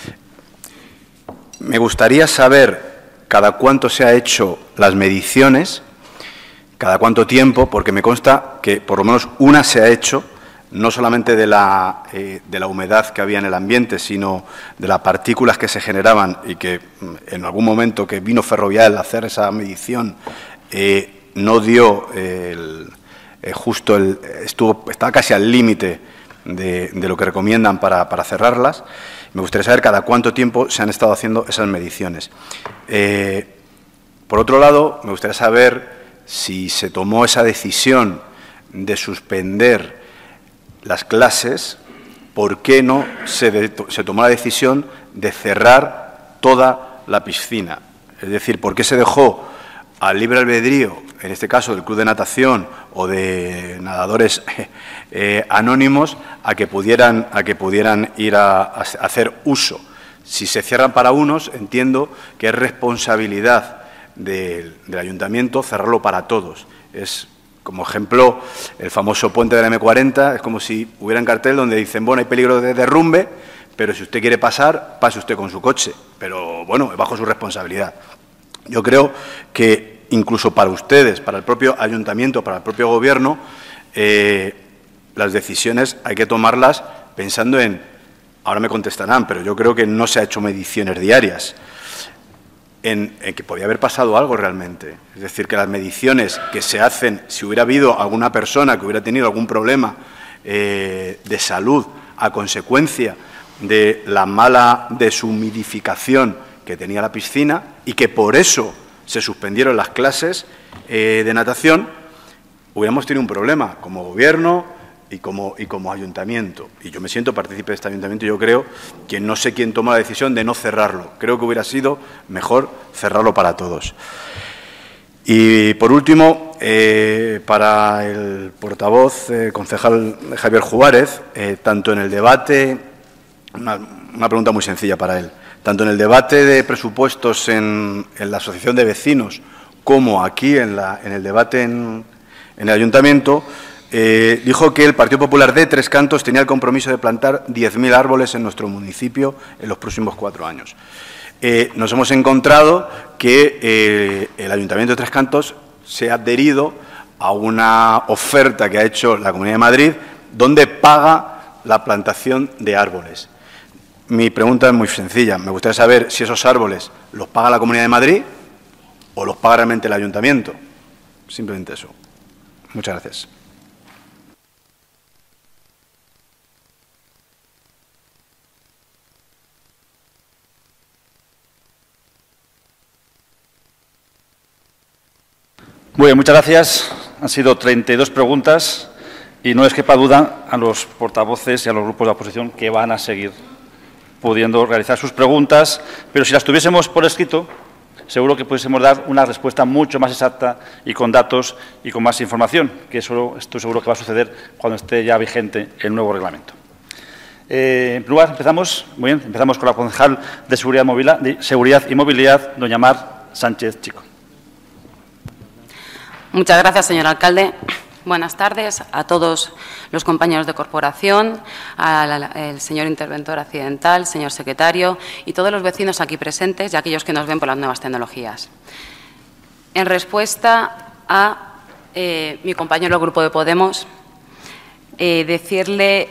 Me gustaría saber cada cuánto se ha hecho las mediciones, cada cuánto tiempo, porque me consta que por lo menos una se ha hecho, no solamente de la humedad que había en el ambiente, sino de las partículas que se generaban, y que en algún momento que vino Ferrovial a hacer esa medición no dio estaba casi al límite de lo que recomiendan para cerrarlas. Me gustaría saber cada cuánto tiempo se han estado haciendo esas mediciones. Por otro lado, me gustaría saber si se tomó esa decisión de suspender las clases, ¿por qué no se tomó la decisión de cerrar toda la piscina? Es decir, ¿por qué se dejó al libre albedrío, en este caso del club de natación o de nadadores anónimos, a que pudieran ir a hacer uso? Si se cierran para unos, entiendo que es responsabilidad del ayuntamiento cerrarlo para todos. Es, como ejemplo, el famoso puente de la M40, es como si hubiera un cartel donde dicen, bueno, hay peligro de derrumbe, pero si usted quiere pasar, pase usted con su coche, pero bueno, bajo su responsabilidad. Yo creo que incluso para ustedes, para el propio ayuntamiento, para el propio gobierno, las decisiones hay que tomarlas pensando en, ahora me contestarán, pero yo creo que no se ha hecho mediciones diarias, en que podía haber pasado algo realmente. Es decir, que las mediciones que se hacen, si hubiera habido alguna persona que hubiera tenido algún problema de salud a consecuencia de la mala deshumidificación que tenía la piscina y que por eso se suspendieron las clases de natación, hubiéramos tenido un problema como gobierno y como ayuntamiento. Y yo me siento partícipe de este ayuntamiento y yo creo que no sé quién tomó la decisión de no cerrarlo. Creo que hubiera sido mejor cerrarlo para todos. Y por último, para el portavoz, concejal Javier Juárez, tanto en el debate, una pregunta muy sencilla para él, tanto en el debate de presupuestos en la Asociación de Vecinos como aquí en el debate en el ayuntamiento, dijo que el Partido Popular de Tres Cantos tenía el compromiso de plantar 10.000 árboles en nuestro municipio en los próximos 4 años. Nos hemos encontrado que el Ayuntamiento de Tres Cantos se ha adherido a una oferta que ha hecho la Comunidad de Madrid, donde paga la plantación de árboles. Mi pregunta es muy sencilla. Me gustaría saber si esos árboles los paga la Comunidad de Madrid o los paga realmente el Ayuntamiento. Simplemente eso. Muchas gracias. Muy bien, muchas gracias. Han sido 32 preguntas y no les quepa duda a los portavoces y a los grupos de la oposición que van a seguir pudiendo realizar sus preguntas, pero si las tuviésemos por escrito, seguro que pudiésemos dar una respuesta mucho más exacta y con datos y con más información, que eso estoy seguro que va a suceder cuando esté ya vigente el nuevo reglamento. En primer lugar, empezamos con la concejal de Seguridad y Movilidad, doña Mar Sánchez Chico. Muchas gracias, señor alcalde. Buenas tardes a todos los compañeros de corporación, al señor interventor accidental, señor secretario y todos los vecinos aquí presentes y aquellos que nos ven por las nuevas tecnologías. En respuesta a mi compañero del Grupo de Podemos, decirle,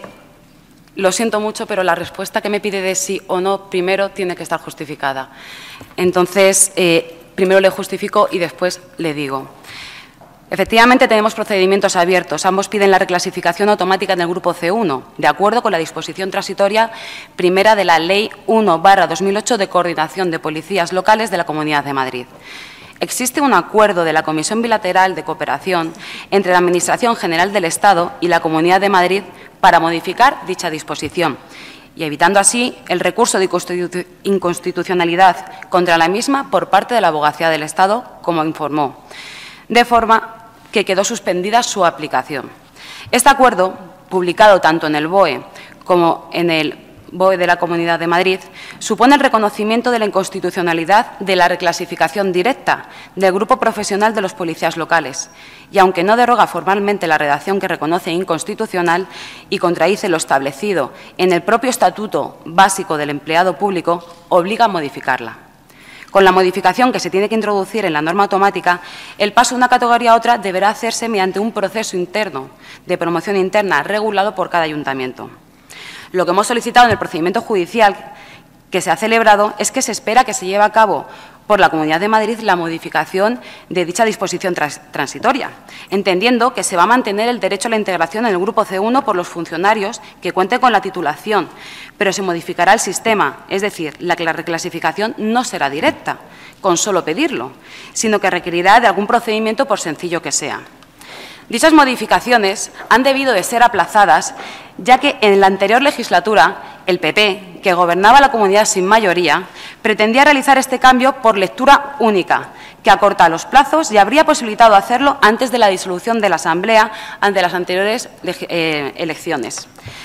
lo siento mucho, pero la respuesta que me pide de sí o no primero tiene que estar justificada. Entonces, primero le justifico y después le digo. Efectivamente, tenemos procedimientos abiertos. Ambos piden la reclasificación automática en el Grupo C1, de acuerdo con la disposición transitoria primera de la Ley 1/2008 de Coordinación de Policías Locales de la Comunidad de Madrid. Existe un acuerdo de la Comisión Bilateral de Cooperación entre la Administración General del Estado y la Comunidad de Madrid para modificar dicha disposición y evitando así el recurso de inconstitucionalidad contra la misma por parte de la Abogacía del Estado, como informó, de forma que quedó suspendida su aplicación. Este acuerdo, publicado tanto en el BOE como en el BOE de la Comunidad de Madrid, supone el reconocimiento de la inconstitucionalidad de la reclasificación directa del Grupo Profesional de los Policías Locales y, aunque no deroga formalmente la redacción que reconoce inconstitucional y contradice lo establecido en el propio Estatuto Básico del Empleado Público, obliga a modificarla. Con la modificación que se tiene que introducir en la norma automática, el paso de una categoría a otra deberá hacerse mediante un proceso interno de promoción interna regulado por cada ayuntamiento. Lo que hemos solicitado en el procedimiento judicial que se ha celebrado es que se espera que se lleve a cabo por la Comunidad de Madrid la modificación de dicha disposición transitoria, entendiendo que se va a mantener el derecho a la integración en el Grupo C1 por los funcionarios que cuenten con la titulación, pero se modificará el sistema, es decir, la reclasificación no será directa, con solo pedirlo, sino que requerirá de algún procedimiento por sencillo que sea. Dichas modificaciones han debido de ser aplazadas, ya que en la anterior legislatura el PP, que gobernaba la comunidad sin mayoría, pretendía realizar este cambio por lectura única, que acorta los plazos y habría posibilitado hacerlo antes de la disolución de la Asamblea ante las anteriores elecciones.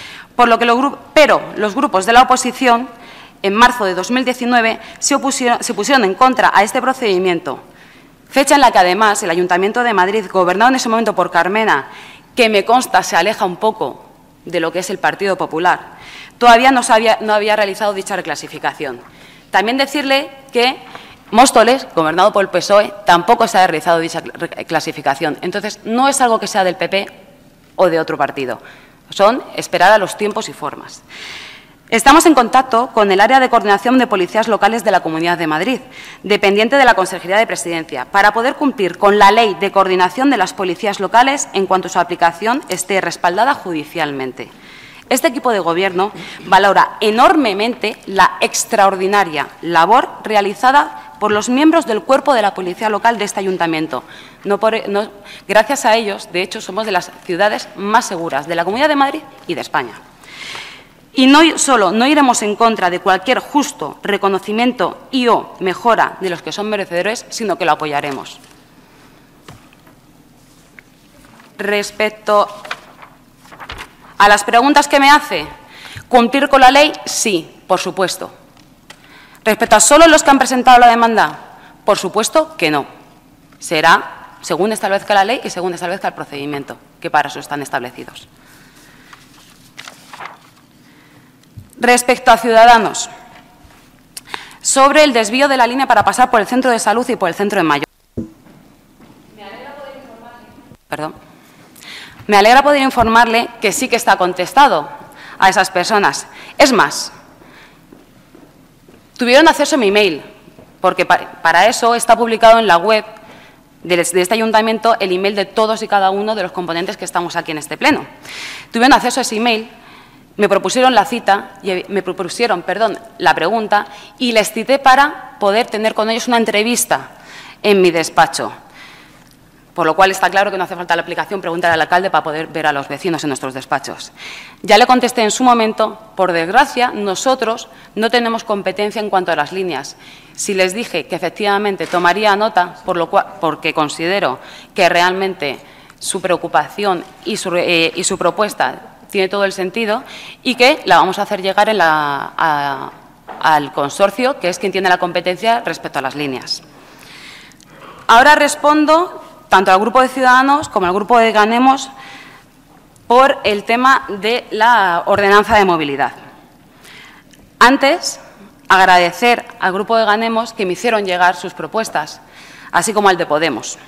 Pero los grupos de la oposición, en marzo de 2019, se pusieron en contra a este procedimiento, fecha en la que, además, el Ayuntamiento de Madrid, gobernado en ese momento por Carmena, que me consta se aleja un poco de lo que es el Partido Popular, todavía no había realizado dicha reclasificación. También decirle que Móstoles, gobernado por el PSOE, tampoco se ha realizado dicha reclasificación. Entonces, no es algo que sea del PP o de otro partido. Son esperar a los tiempos y formas. Estamos en contacto con el Área de Coordinación de Policías Locales de la Comunidad de Madrid, dependiente de la Consejería de Presidencia, para poder cumplir con la Ley de Coordinación de las Policías Locales en cuanto su aplicación esté respaldada judicialmente. Este equipo de Gobierno valora enormemente la extraordinaria labor realizada por los miembros del cuerpo de la Policía Local de este Ayuntamiento. Gracias a ellos, de hecho, somos de las ciudades más seguras de la Comunidad de Madrid y de España. Y no solo no iremos en contra de cualquier justo reconocimiento y o mejora de los que son merecedores, sino que lo apoyaremos. Respecto a las preguntas que me hace, ¿cumplir con la ley? Sí, por supuesto. Respecto a solo los que han presentado la demanda, por supuesto que no. Será según establezca la ley y según establezca el procedimiento, que para eso están establecidos. Respecto a Ciudadanos, sobre el desvío de la línea para pasar por el centro de salud y por el centro de Mayor. Me alegra poder informarle que sí que está contestado. a esas personas. Es más, tuvieron acceso a mi email, porque para eso está publicado en la web de este ayuntamiento el email de todos y cada uno de los componentes que estamos aquí en este pleno. Tuvieron acceso a ese email, me propusieron la cita, la pregunta, y les cité para poder tener con ellos una entrevista en mi despacho. Por lo cual está claro que no hace falta la aplicación, preguntar al alcalde para poder ver a los vecinos en nuestros despachos. Ya le contesté en su momento, por desgracia, nosotros no tenemos competencia en cuanto a las líneas. Si les dije que efectivamente tomaría nota, porque considero que realmente su preocupación y su propuesta tiene todo el sentido, y que la vamos a hacer llegar al consorcio, que es quien tiene la competencia respecto a las líneas. Ahora respondo tanto al Grupo de Ciudadanos como al Grupo de Ganemos por el tema de la ordenanza de movilidad. Antes, agradecer al Grupo de Ganemos que me hicieron llegar sus propuestas, así como al de Podemos.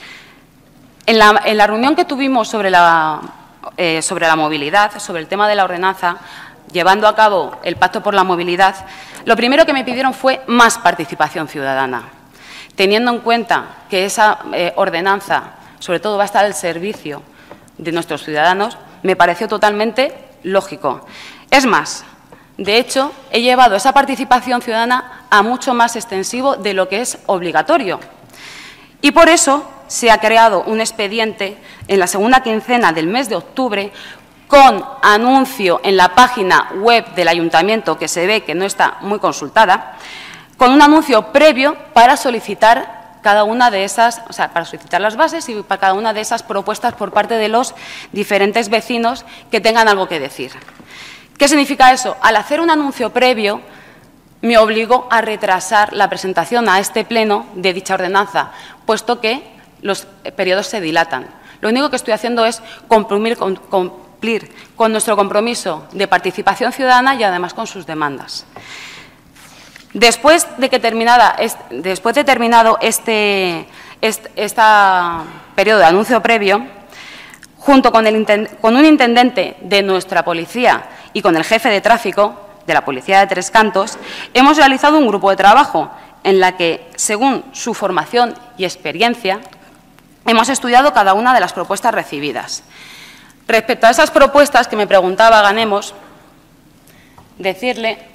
En la reunión que tuvimos sobre la movilidad, sobre el tema de la ordenanza, llevando a cabo el Pacto por la Movilidad, lo primero que me pidieron fue más participación ciudadana. Teniendo en cuenta que esa ordenanza, sobre todo, va a estar al servicio de nuestros ciudadanos, me pareció totalmente lógico. Es más, de hecho, he llevado esa participación ciudadana a mucho más extensivo de lo que es obligatorio. Y por eso se ha creado un expediente en la segunda quincena del mes de octubre con anuncio en la página web del ayuntamiento, que se ve que no está muy consultada, con un anuncio previo para solicitar cada una de esas, para solicitar las bases y para cada una de esas propuestas por parte de los diferentes vecinos que tengan algo que decir. ¿Qué significa eso? Al hacer un anuncio previo, me obligó a retrasar la presentación a este pleno de dicha ordenanza, puesto que los periodos se dilatan. Lo único que estoy haciendo es cumplir con nuestro compromiso de participación ciudadana y además con sus demandas. Después de terminado este periodo de anuncio previo, junto con un intendente de nuestra policía y con el jefe de tráfico de la Policía de Tres Cantos, hemos realizado un grupo de trabajo en la que, según su formación y experiencia, hemos estudiado cada una de las propuestas recibidas. Respecto a esas propuestas que me preguntaba Ganemos, decirle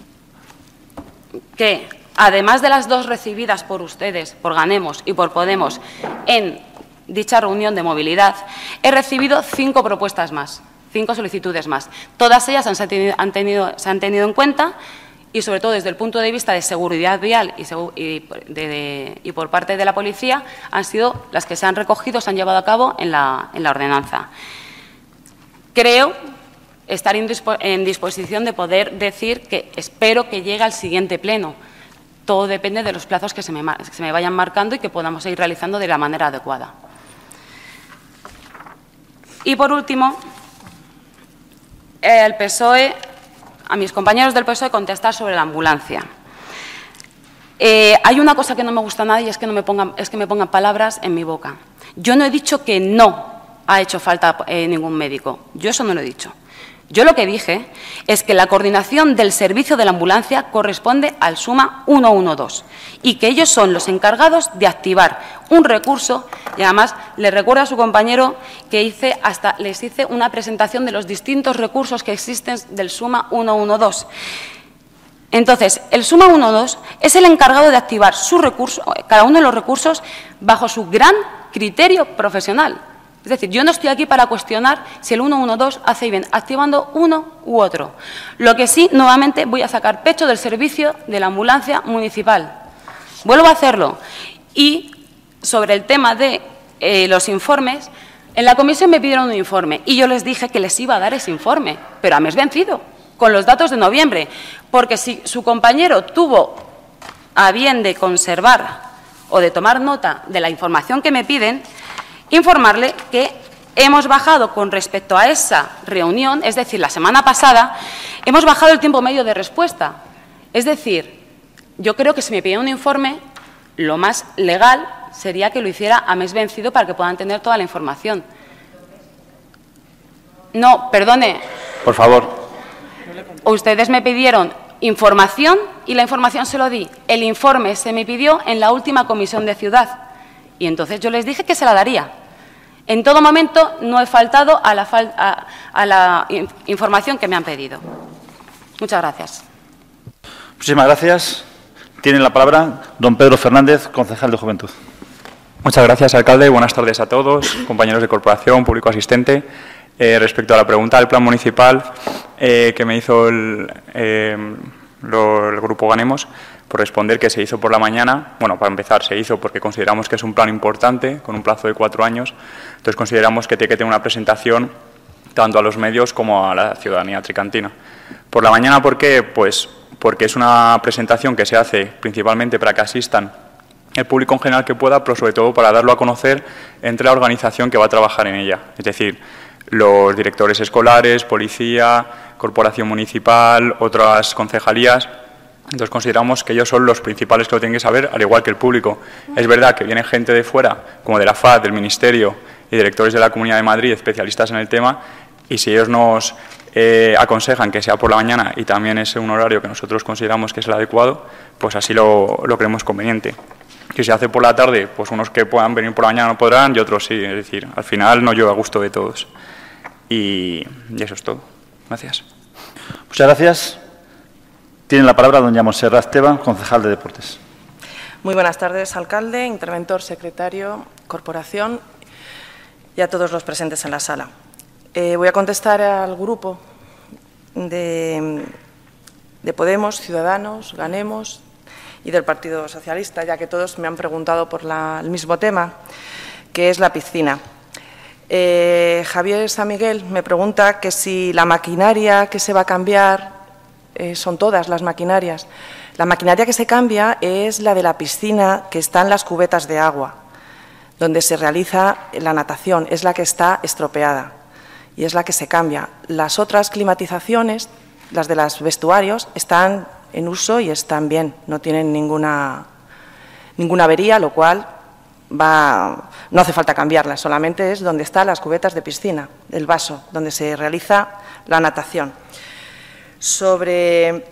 que, además de las dos recibidas por ustedes, por Ganemos y por Podemos, en dicha reunión de movilidad, he recibido 5 propuestas más, 5 solicitudes más. Todas ellas se han tenido en cuenta y, sobre todo, desde el punto de vista de seguridad vial y por parte de la policía, han sido las que se han recogido, se han llevado a cabo en la ordenanza. Creo estar en disposición de poder decir que espero que llegue al siguiente pleno. Todo depende de los plazos que se me vayan marcando y que podamos seguir realizando de la manera adecuada. Y, por último, el PSOE, a mis compañeros del PSOE, contestar sobre la ambulancia. Hay una cosa que no me gusta nada y es que me pongan palabras en mi boca. Yo no he dicho que no ha hecho falta ningún médico. Yo eso no lo he dicho. Yo lo que dije es que la coordinación del servicio de la ambulancia corresponde al SUMA 112 y que ellos son los encargados de activar un recurso, y además le recuerdo a su compañero que les hice una presentación de los distintos recursos que existen del SUMA 112. Entonces, el SUMA 112 es el encargado de activar su recurso, cada uno de los recursos, bajo su gran criterio profesional. Es decir, yo no estoy aquí para cuestionar si el 112 hace bien activando uno u otro. Lo que sí, nuevamente, voy a sacar pecho del servicio de la ambulancia municipal. Vuelvo a hacerlo. Y sobre el tema de los informes, en la comisión me pidieron un informe y yo les dije que les iba a dar ese informe, pero a mes vencido, con los datos de noviembre, porque si su compañero tuvo a bien de conservar o de tomar nota de la información que me piden, informarle que hemos bajado con respecto a esa reunión, es decir, la semana pasada, hemos bajado el tiempo medio de respuesta. Es decir, yo creo que si me piden un informe, lo más legal sería que lo hiciera a mes vencido para que puedan tener toda la información. No, perdone, Por favor. Ustedes me pidieron información y la información se lo di. El informe se me pidió en la última comisión de ciudad y entonces yo les dije que se la daría. En todo momento no he faltado a la información que me han pedido. Muchas gracias. Muchísimas gracias. Tiene la palabra don Pedro Fernández, concejal de Juventud. Muchas gracias, alcalde. Buenas tardes a todos, compañeros de corporación, público asistente. Respecto a la pregunta del plan municipal que me hizo el Grupo Ganemos, por responder que se hizo por la mañana. Bueno, para empezar, se hizo porque consideramos que es un plan importante, con un plazo de 4 años. Entonces, consideramos que tiene que tener una presentación tanto a los medios como a la ciudadanía tricantina. Por la mañana, ¿por qué? Pues porque es una presentación que se hace principalmente para que asistan el público en general que pueda, pero sobre todo para darlo a conocer entre la organización que va a trabajar en ella. Es decir, los directores escolares, policía, corporación municipal, otras concejalías. Entonces consideramos que ellos son los principales que lo tienen que saber, al igual que el público. Es verdad que viene gente de fuera, como de la FAD, del Ministerio y directores de la Comunidad de Madrid, especialistas en el tema, y si ellos nos aconsejan que sea por la mañana y también es un horario que nosotros consideramos que es el adecuado, pues así lo creemos conveniente. Si se hace por la tarde, pues unos que puedan venir por la mañana no podrán y otros sí. Es decir, al final no llega a gusto de todos. Y eso es todo. Gracias. Muchas gracias. Tiene la palabra doña Montserrat Esteban, concejal de Deportes. Muy buenas tardes, alcalde, interventor, secretario, corporación y a todos los presentes en la sala. Voy a contestar al grupo de Podemos, Ciudadanos, Ganemos y del Partido Socialista, ya que todos me han preguntado por el mismo tema, que es la piscina. Javier San Miguel me pregunta que si la maquinaria que se va a cambiar son todas las maquinarias. La maquinaria que se cambia es la de la piscina que está en las cubetas de agua, donde se realiza la natación, es la que está estropeada y es la que se cambia. Las otras climatizaciones, las de los vestuarios, están en uso y están bien, no tienen ninguna avería, lo cual no hace falta cambiarlas, solamente es donde están las cubetas de piscina, el vaso, donde se realiza la natación. Sobre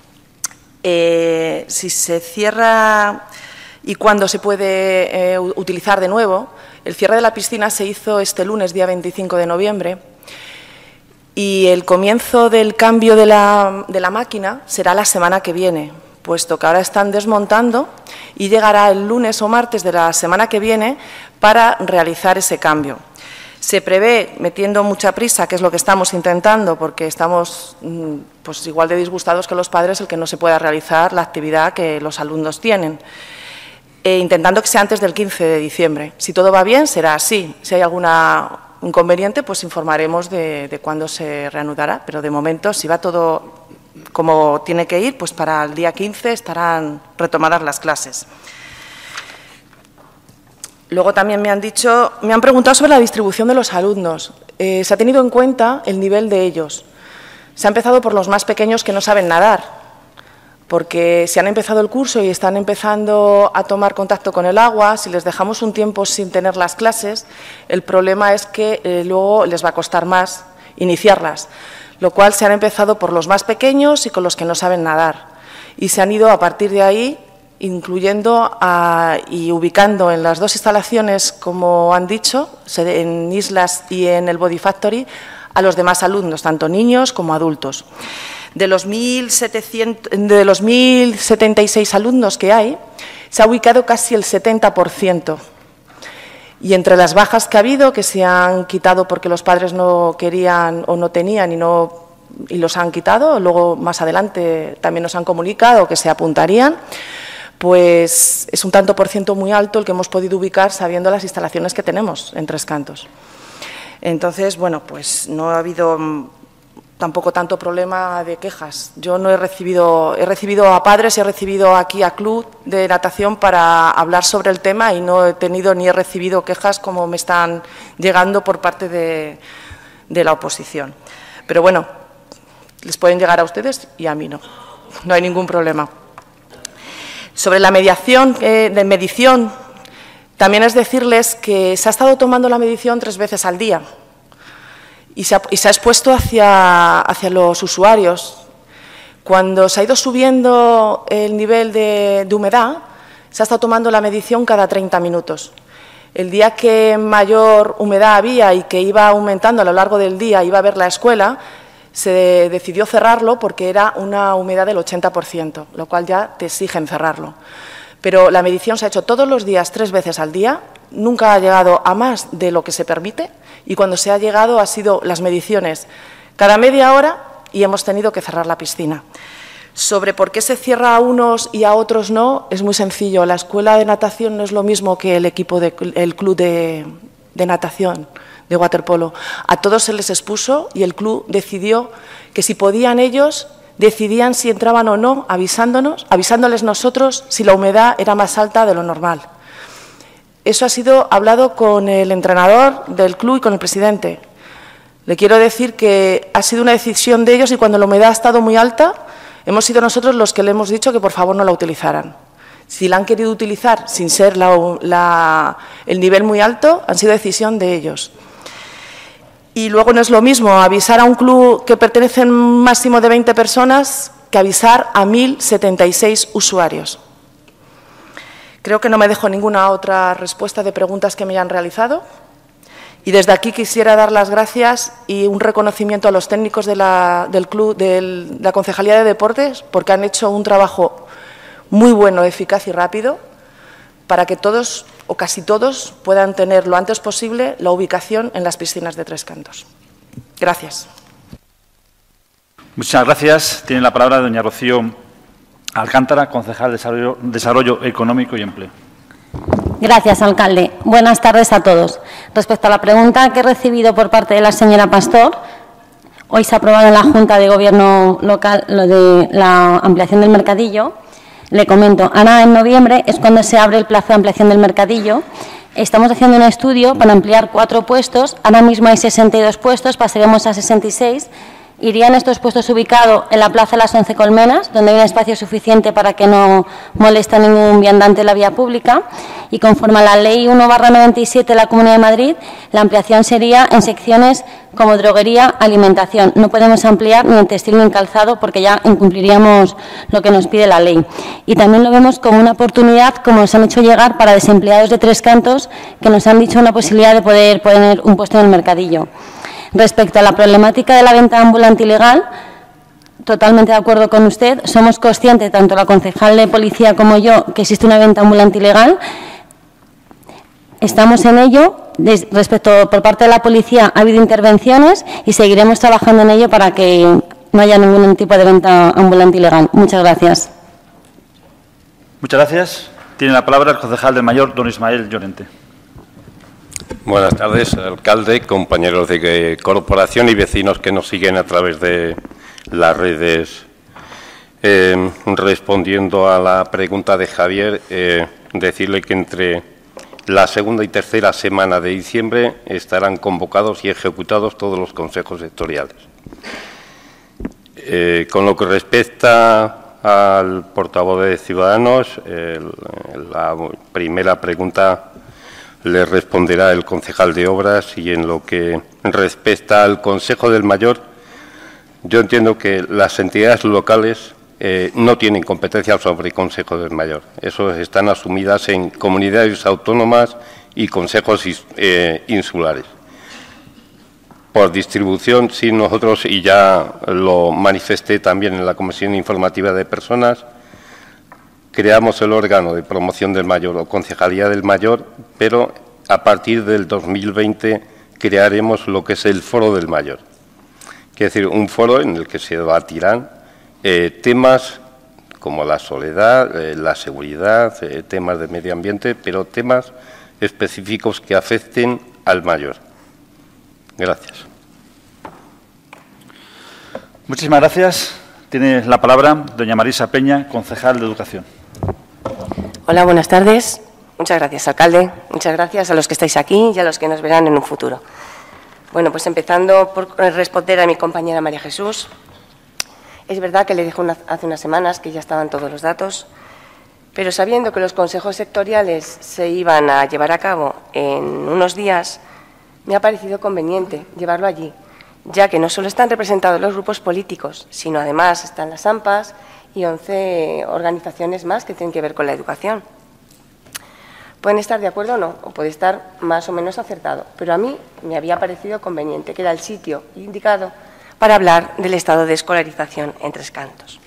si se cierra y cuándo se puede utilizar de nuevo, el cierre de la piscina se hizo este lunes, día 25 de noviembre, y el comienzo del cambio de la máquina será la semana que viene, puesto que ahora están desmontando y llegará el lunes o martes de la semana que viene para realizar ese cambio. Se prevé, metiendo mucha prisa, que es lo que estamos intentando, porque estamos pues igual de disgustados que los padres el que no se pueda realizar la actividad que los alumnos tienen, intentando que sea antes del 15 de diciembre. Si todo va bien, será así. Si hay alguna inconveniente, pues informaremos de cuándo se reanudará, pero de momento, si va todo como tiene que ir, pues para el día 15 estarán retomadas las clases. Luego también me han preguntado sobre la distribución de los alumnos. Se ha tenido en cuenta el nivel de ellos. Se ha empezado por los más pequeños que no saben nadar, porque si han empezado el curso y están empezando a tomar contacto con el agua, si les dejamos un tiempo sin tener las clases, el problema es que luego les va a costar más iniciarlas, lo cual se han empezado por los más pequeños y con los que no saben nadar. Y se han ido a partir de ahí incluyendo y ubicando en las dos instalaciones, como han dicho, en Islas y en el Body Factory, a los demás alumnos, tanto niños como adultos. De los 1.076 alumnos que hay, se ha ubicado casi el 70%. Y entre las bajas que ha habido, que se han quitado porque los padres no querían o no tenían y los han quitado, luego más adelante también nos han comunicado que se apuntarían, pues es un tanto por ciento muy alto el que hemos podido ubicar sabiendo las instalaciones que tenemos en Tres Cantos. Entonces, bueno, pues no ha habido tampoco tanto problema de quejas. Yo no he recibido a padres y he recibido aquí a Club de Natación para hablar sobre el tema y no he tenido ni he recibido quejas como me están llegando por parte de la oposición. Pero bueno, les pueden llegar a ustedes y a mí no. No hay ningún problema. Sobre la medición, también es decirles que se ha estado tomando la medición 3 veces al día y se ha expuesto hacia los usuarios. Cuando se ha ido subiendo el nivel de humedad, se ha estado tomando la medición cada 30 minutos. El día que mayor humedad había y que iba aumentando a lo largo del día, iba a ver la escuela, se decidió cerrarlo porque era una humedad del 80%, lo cual ya te exigen cerrarlo. Pero la medición se ha hecho todos los días, 3 veces al día, nunca ha llegado a más de lo que se permite y cuando se ha llegado ha sido las mediciones cada media hora y hemos tenido que cerrar la piscina. Sobre por qué se cierra a unos y a otros no, es muy sencillo. La escuela de natación no es lo mismo que el club de natación, de waterpolo. A todos se les expuso y el club decidió que si podían ellos, decidían si entraban o no, avisándoles nosotros si la humedad era más alta de lo normal. Eso ha sido hablado con el entrenador del club y con el presidente. Le quiero decir que ha sido una decisión de ellos y cuando la humedad ha estado muy alta, hemos sido nosotros los que le hemos dicho que por favor no la utilizaran. Si la han querido utilizar sin ser el nivel muy alto, han sido decisión de ellos. Y luego no es lo mismo avisar a un club que pertenece a un máximo de 20 personas que avisar a 1.076 usuarios. Creo que no me dejo ninguna otra respuesta de preguntas que me hayan realizado. Y desde aquí quisiera dar las gracias y un reconocimiento a los técnicos del club, de la Concejalía de Deportes, porque han hecho un trabajo muy bueno, eficaz y rápido para que todos o casi todos puedan tener lo antes posible la ubicación en las piscinas de Tres Cantos. Gracias. Muchas gracias. Tiene la palabra doña Rocío Alcántara, concejal de Desarrollo Económico y Empleo. Gracias, alcalde. Buenas tardes a todos. Respecto a la pregunta que he recibido por parte de la señora Pastor, hoy se ha aprobado en la Junta de Gobierno local lo de la ampliación del mercadillo. Le comento, ahora en noviembre es cuando se abre el plazo de ampliación del mercadillo. Estamos haciendo un estudio para ampliar 4 puestos. Ahora mismo hay 62 puestos, pasaremos a 66. Irían estos puestos ubicados en la Plaza de las 11 Colmenas, donde hay un espacio suficiente para que no moleste a ningún viandante en la vía pública. Y conforme a la Ley 1/97 de la Comunidad de Madrid, la ampliación sería en secciones como droguería, alimentación. No podemos ampliar ni en textil ni en calzado porque ya incumpliríamos lo que nos pide la ley. Y también lo vemos como una oportunidad, como nos han hecho llegar, para desempleados de Tres Cantos, que nos han dicho una posibilidad de poder poner un puesto en el mercadillo. Respecto a la problemática de la venta ambulante ilegal, totalmente de acuerdo con usted. Somos conscientes, tanto la concejal de policía como yo, que existe una venta ambulante ilegal. Estamos en ello. Respecto por parte de la policía, ha habido intervenciones y seguiremos trabajando en ello para que no haya ningún tipo de venta ambulante ilegal. Muchas gracias. Muchas gracias. Tiene la palabra el concejal del Mayor, don Ismael Llorente. Buenas tardes, alcalde, compañeros de corporación y vecinos que nos siguen a través de las redes. Respondiendo a la pregunta de Javier, decirle que entre la segunda y tercera semana de diciembre estarán convocados y ejecutados todos los consejos sectoriales. Con lo que respecta al portavoz de Ciudadanos, la primera pregunta le responderá el concejal de Obras, y en lo que respecta al Consejo del Mayor, yo entiendo que las entidades locales no tienen competencia sobre Consejo del Mayor. Eso están asumidas en comunidades autónomas y consejos insulares. Por distribución, sí, nosotros, y ya lo manifesté también en la Comisión Informativa de Personas, creamos el órgano de promoción del mayor o concejalía del mayor, pero a partir del 2020 crearemos lo que es el foro del mayor. Quiere decir, un foro en el que se debatirán temas como la soledad, la seguridad, temas de medio ambiente, pero temas específicos que afecten al mayor. Gracias. Muchísimas gracias. Tiene la palabra doña Marisa Peña, concejal de Educación. Hola, buenas tardes. Muchas gracias, alcalde. Muchas gracias a los que estáis aquí y a los que nos verán en un futuro. Bueno, pues empezando por responder a mi compañera María Jesús. Es verdad que le dijo hace unas semanas que ya estaban todos los datos, pero sabiendo que los consejos sectoriales se iban a llevar a cabo en unos días, me ha parecido conveniente llevarlo allí, ya que no solo están representados los grupos políticos, sino además están las AMPAs y 11 organizaciones más que tienen que ver con la educación. Pueden estar de acuerdo o no, o puede estar más o menos acertado, pero a mí me había parecido conveniente que era el sitio indicado para hablar del estado de escolarización en Tres Cantos.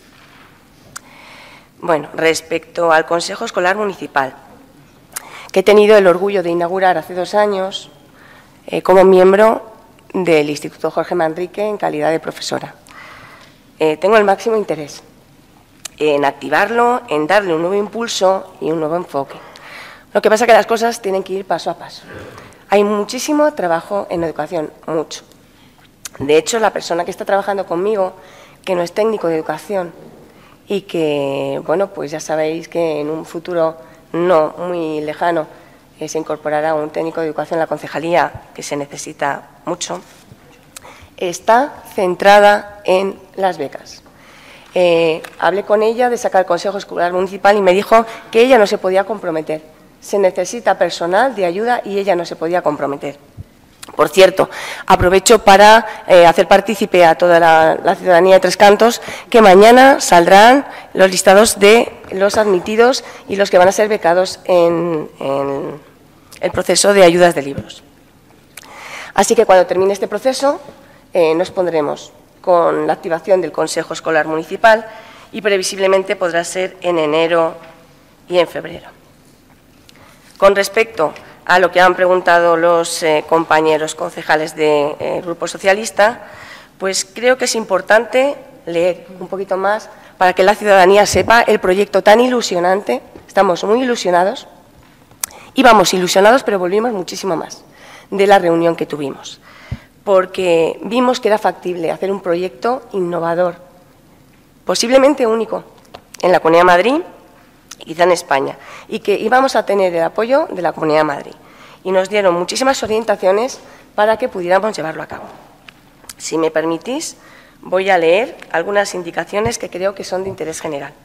Bueno, respecto al Consejo Escolar Municipal, que he tenido el orgullo de inaugurar hace 2 años como miembro del Instituto Jorge Manrique en calidad de profesora. Tengo el máximo interés en activarlo, en darle un nuevo impulso y un nuevo enfoque. Lo que pasa es que las cosas tienen que ir paso a paso. Hay muchísimo trabajo en educación, mucho. De hecho, la persona que está trabajando conmigo, que no es técnico de educación y que, bueno, pues ya sabéis que en un futuro no muy lejano se incorporará un técnico de educación en la concejalía, que se necesita mucho, está centrada en las becas. Hablé con ella de sacar el Consejo Escolar Municipal y me dijo que ella no se podía comprometer. Se necesita personal de ayuda y ella no se podía comprometer. Por cierto, aprovecho para hacer partícipe a toda la ciudadanía de Tres Cantos que mañana saldrán los listados de los admitidos y los que van a ser becados en el proceso de ayudas de libros. Así que cuando termine este proceso nos pondremos con la activación del Consejo Escolar Municipal y previsiblemente podrá ser en enero y en febrero. Con respecto a lo que han preguntado los compañeros concejales del Grupo Socialista, pues creo que es importante leer un poquito más para que la ciudadanía sepa el proyecto tan ilusionante. Estamos muy ilusionados, íbamos ilusionados, pero volvimos muchísimo más de la reunión que tuvimos, porque vimos que era factible hacer un proyecto innovador, posiblemente único en la Comunidad de Madrid, quizá en España, y que íbamos a tener el apoyo de la Comunidad de Madrid. Y nos dieron muchísimas orientaciones para que pudiéramos llevarlo a cabo. Si me permitís, voy a leer algunas indicaciones que creo que son de interés general.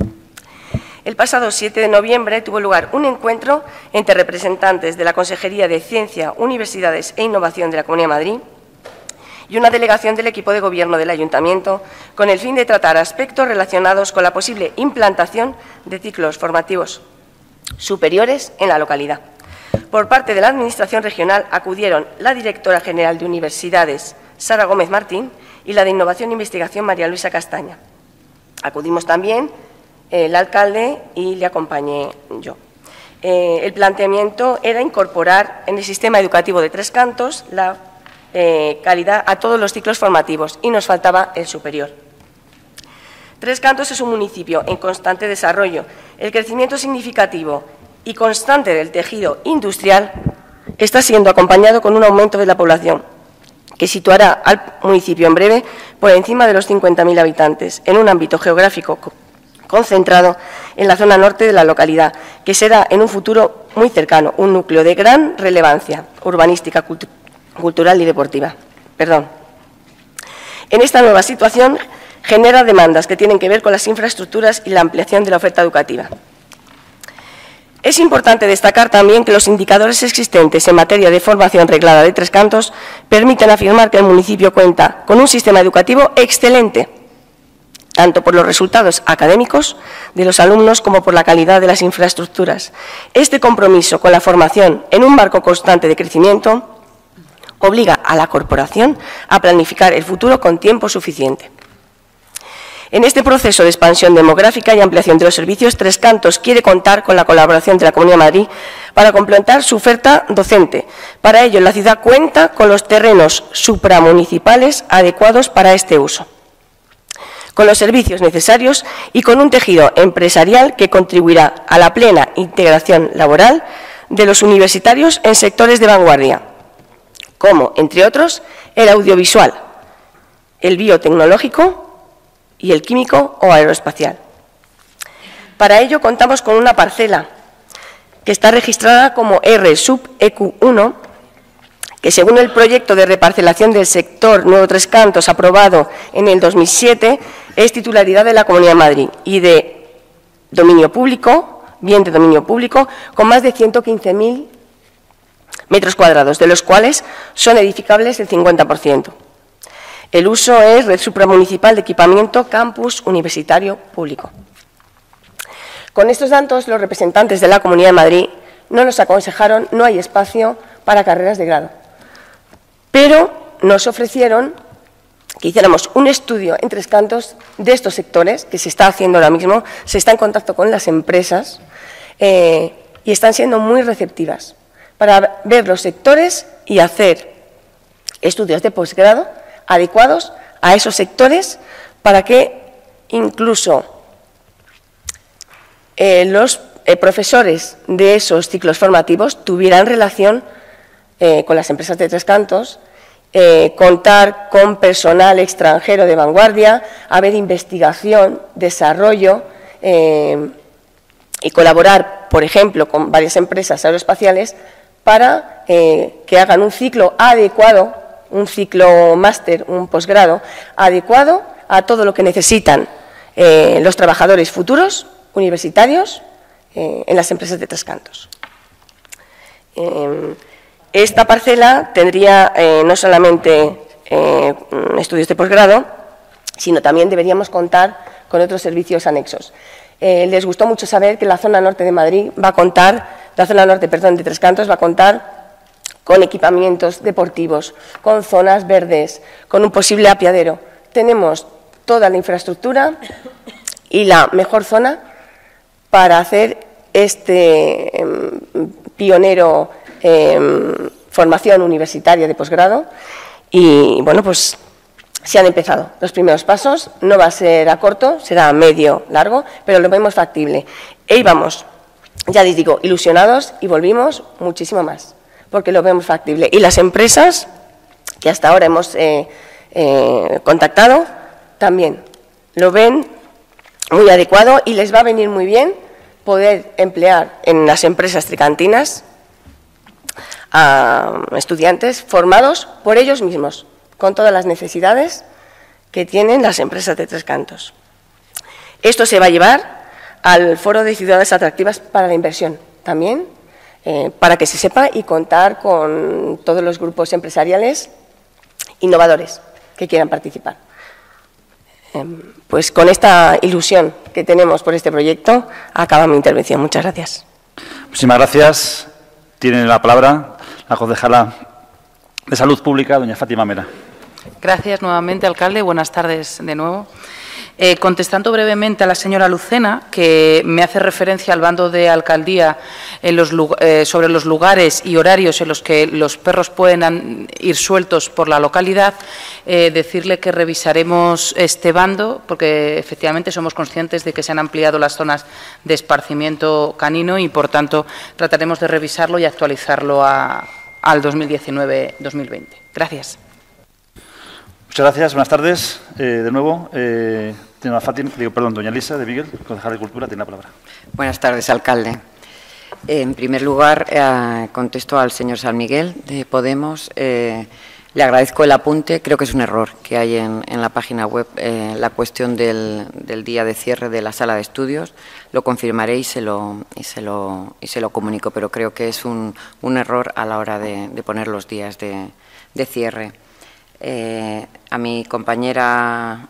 El pasado 7 de noviembre tuvo lugar un encuentro entre representantes de la Consejería de Ciencia, Universidades e Innovación de la Comunidad de Madrid y una delegación del equipo de gobierno del Ayuntamiento con el fin de tratar aspectos relacionados con la posible implantación de ciclos formativos superiores en la localidad. Por parte de la Administración regional acudieron la directora general de Universidades, Sara Gómez Martín, y la de Innovación e Investigación, María Luisa Castaña. Acudimos también el alcalde y le acompañé yo. El planteamiento era incorporar en el sistema educativo de Tres Cantos la calidad a todos los ciclos formativos y nos faltaba el superior. Tres Cantos es un municipio en constante desarrollo. El crecimiento significativo y constante del tejido industrial está siendo acompañado con un aumento de la población que situará al municipio en breve por encima de los 50.000 habitantes en un ámbito geográfico concentrado en la zona norte de la localidad, que será en un futuro muy cercano un núcleo de gran relevancia urbanística, cultural y deportiva. En esta nueva situación genera demandas que tienen que ver con las infraestructuras y la ampliación de la oferta educativa. Es importante destacar también que los indicadores existentes en materia de formación reglada de Tres Cantos permiten afirmar que el municipio cuenta con un sistema educativo excelente, tanto por los resultados académicos de los alumnos como por la calidad de las infraestructuras. Este compromiso con la formación en un marco constante de crecimiento obliga a la corporación a planificar el futuro con tiempo suficiente. En este proceso de expansión demográfica y ampliación de los servicios, Tres Cantos quiere contar con la colaboración de la Comunidad de Madrid para complementar su oferta docente. Para ello, la ciudad cuenta con los terrenos supramunicipales adecuados para este uso, con los servicios necesarios y con un tejido empresarial que contribuirá a la plena integración laboral de los universitarios en sectores de vanguardia, como, entre otros, el audiovisual, el biotecnológico y el químico o aeroespacial. Para ello contamos con una parcela que está registrada como R-EQ1, que según el proyecto de reparcelación del sector Nuevo Tres Cantos aprobado en el 2007 es titularidad de la Comunidad de Madrid y de dominio público, bien de dominio público, con más de 115.000 metros cuadrados, de los cuales son edificables el 50%. El uso es red supramunicipal de equipamiento campus universitario público. Con estos datos, los representantes de la Comunidad de Madrid no nos aconsejaron, no hay espacio para carreras de grado, pero nos ofrecieron que hiciéramos un estudio en Tres Cantos de estos sectores, que se está haciendo ahora mismo, se está en contacto con las empresas y están siendo muy receptivas para ver los sectores y hacer estudios de posgrado adecuados a esos sectores para que incluso los profesores de esos ciclos formativos tuvieran relación con las empresas de Tres Cantos, contar con personal extranjero de vanguardia, haber investigación, desarrollo y colaborar, por ejemplo, con varias empresas aeroespaciales para que hagan un ciclo adecuado, un ciclo máster, un posgrado adecuado a todo lo que necesitan los trabajadores futuros universitarios en las empresas de Tres Cantos. Esta parcela tendría no solamente estudios de posgrado, sino también deberíamos contar con otros servicios anexos. Les gustó mucho saber que la zona norte de Madrid va a contar, de Tres Cantos va a contar con equipamientos deportivos, con zonas verdes, con un posible apiadero. Tenemos toda la infraestructura y la mejor zona para hacer este pionero formación universitaria de posgrado y, bueno, pues se han empezado los primeros pasos. No va a ser a corto, será a medio, largo, pero lo vemos factible. E íbamos, ya les digo, ilusionados y volvimos muchísimo más, porque lo vemos factible. Y las empresas que hasta ahora hemos contactado también lo ven muy adecuado y les va a venir muy bien poder emplear en las empresas tricantinas a estudiantes formados por ellos mismos, con todas las necesidades que tienen las empresas de Tres Cantos. Esto se va a llevar al Foro de Ciudades Atractivas para la Inversión también, para que se sepa y contar con todos los grupos empresariales innovadores que quieran participar. Pues con esta ilusión que tenemos por este proyecto, acaba mi intervención. Muchas gracias. Muchísimas gracias. Tiene la palabra la concejala de Salud Pública, doña Fátima Mera. Gracias nuevamente, alcalde. Buenas tardes de nuevo. Contestando brevemente a la señora Lucena, que me hace referencia al bando de alcaldía sobre los lugares y horarios en los que los perros pueden ir sueltos por la localidad, decirle que revisaremos este bando, porque efectivamente somos conscientes de que se han ampliado las zonas de esparcimiento canino y, por tanto, trataremos de revisarlo y actualizarlo al 2019-2020. Gracias. Muchas gracias. Buenas tardes. De nuevo, doña Elisa de Miguel, concejala de Cultura, tiene la palabra. Buenas tardes, alcalde. En primer lugar, contesto al señor San Miguel de Podemos. Le agradezco el apunte. Creo que es un error que hay en la página web la cuestión del día de cierre de la sala de estudios. Lo confirmaré y se lo comunico, pero creo que es un error a la hora de poner los días de cierre. A mi compañera,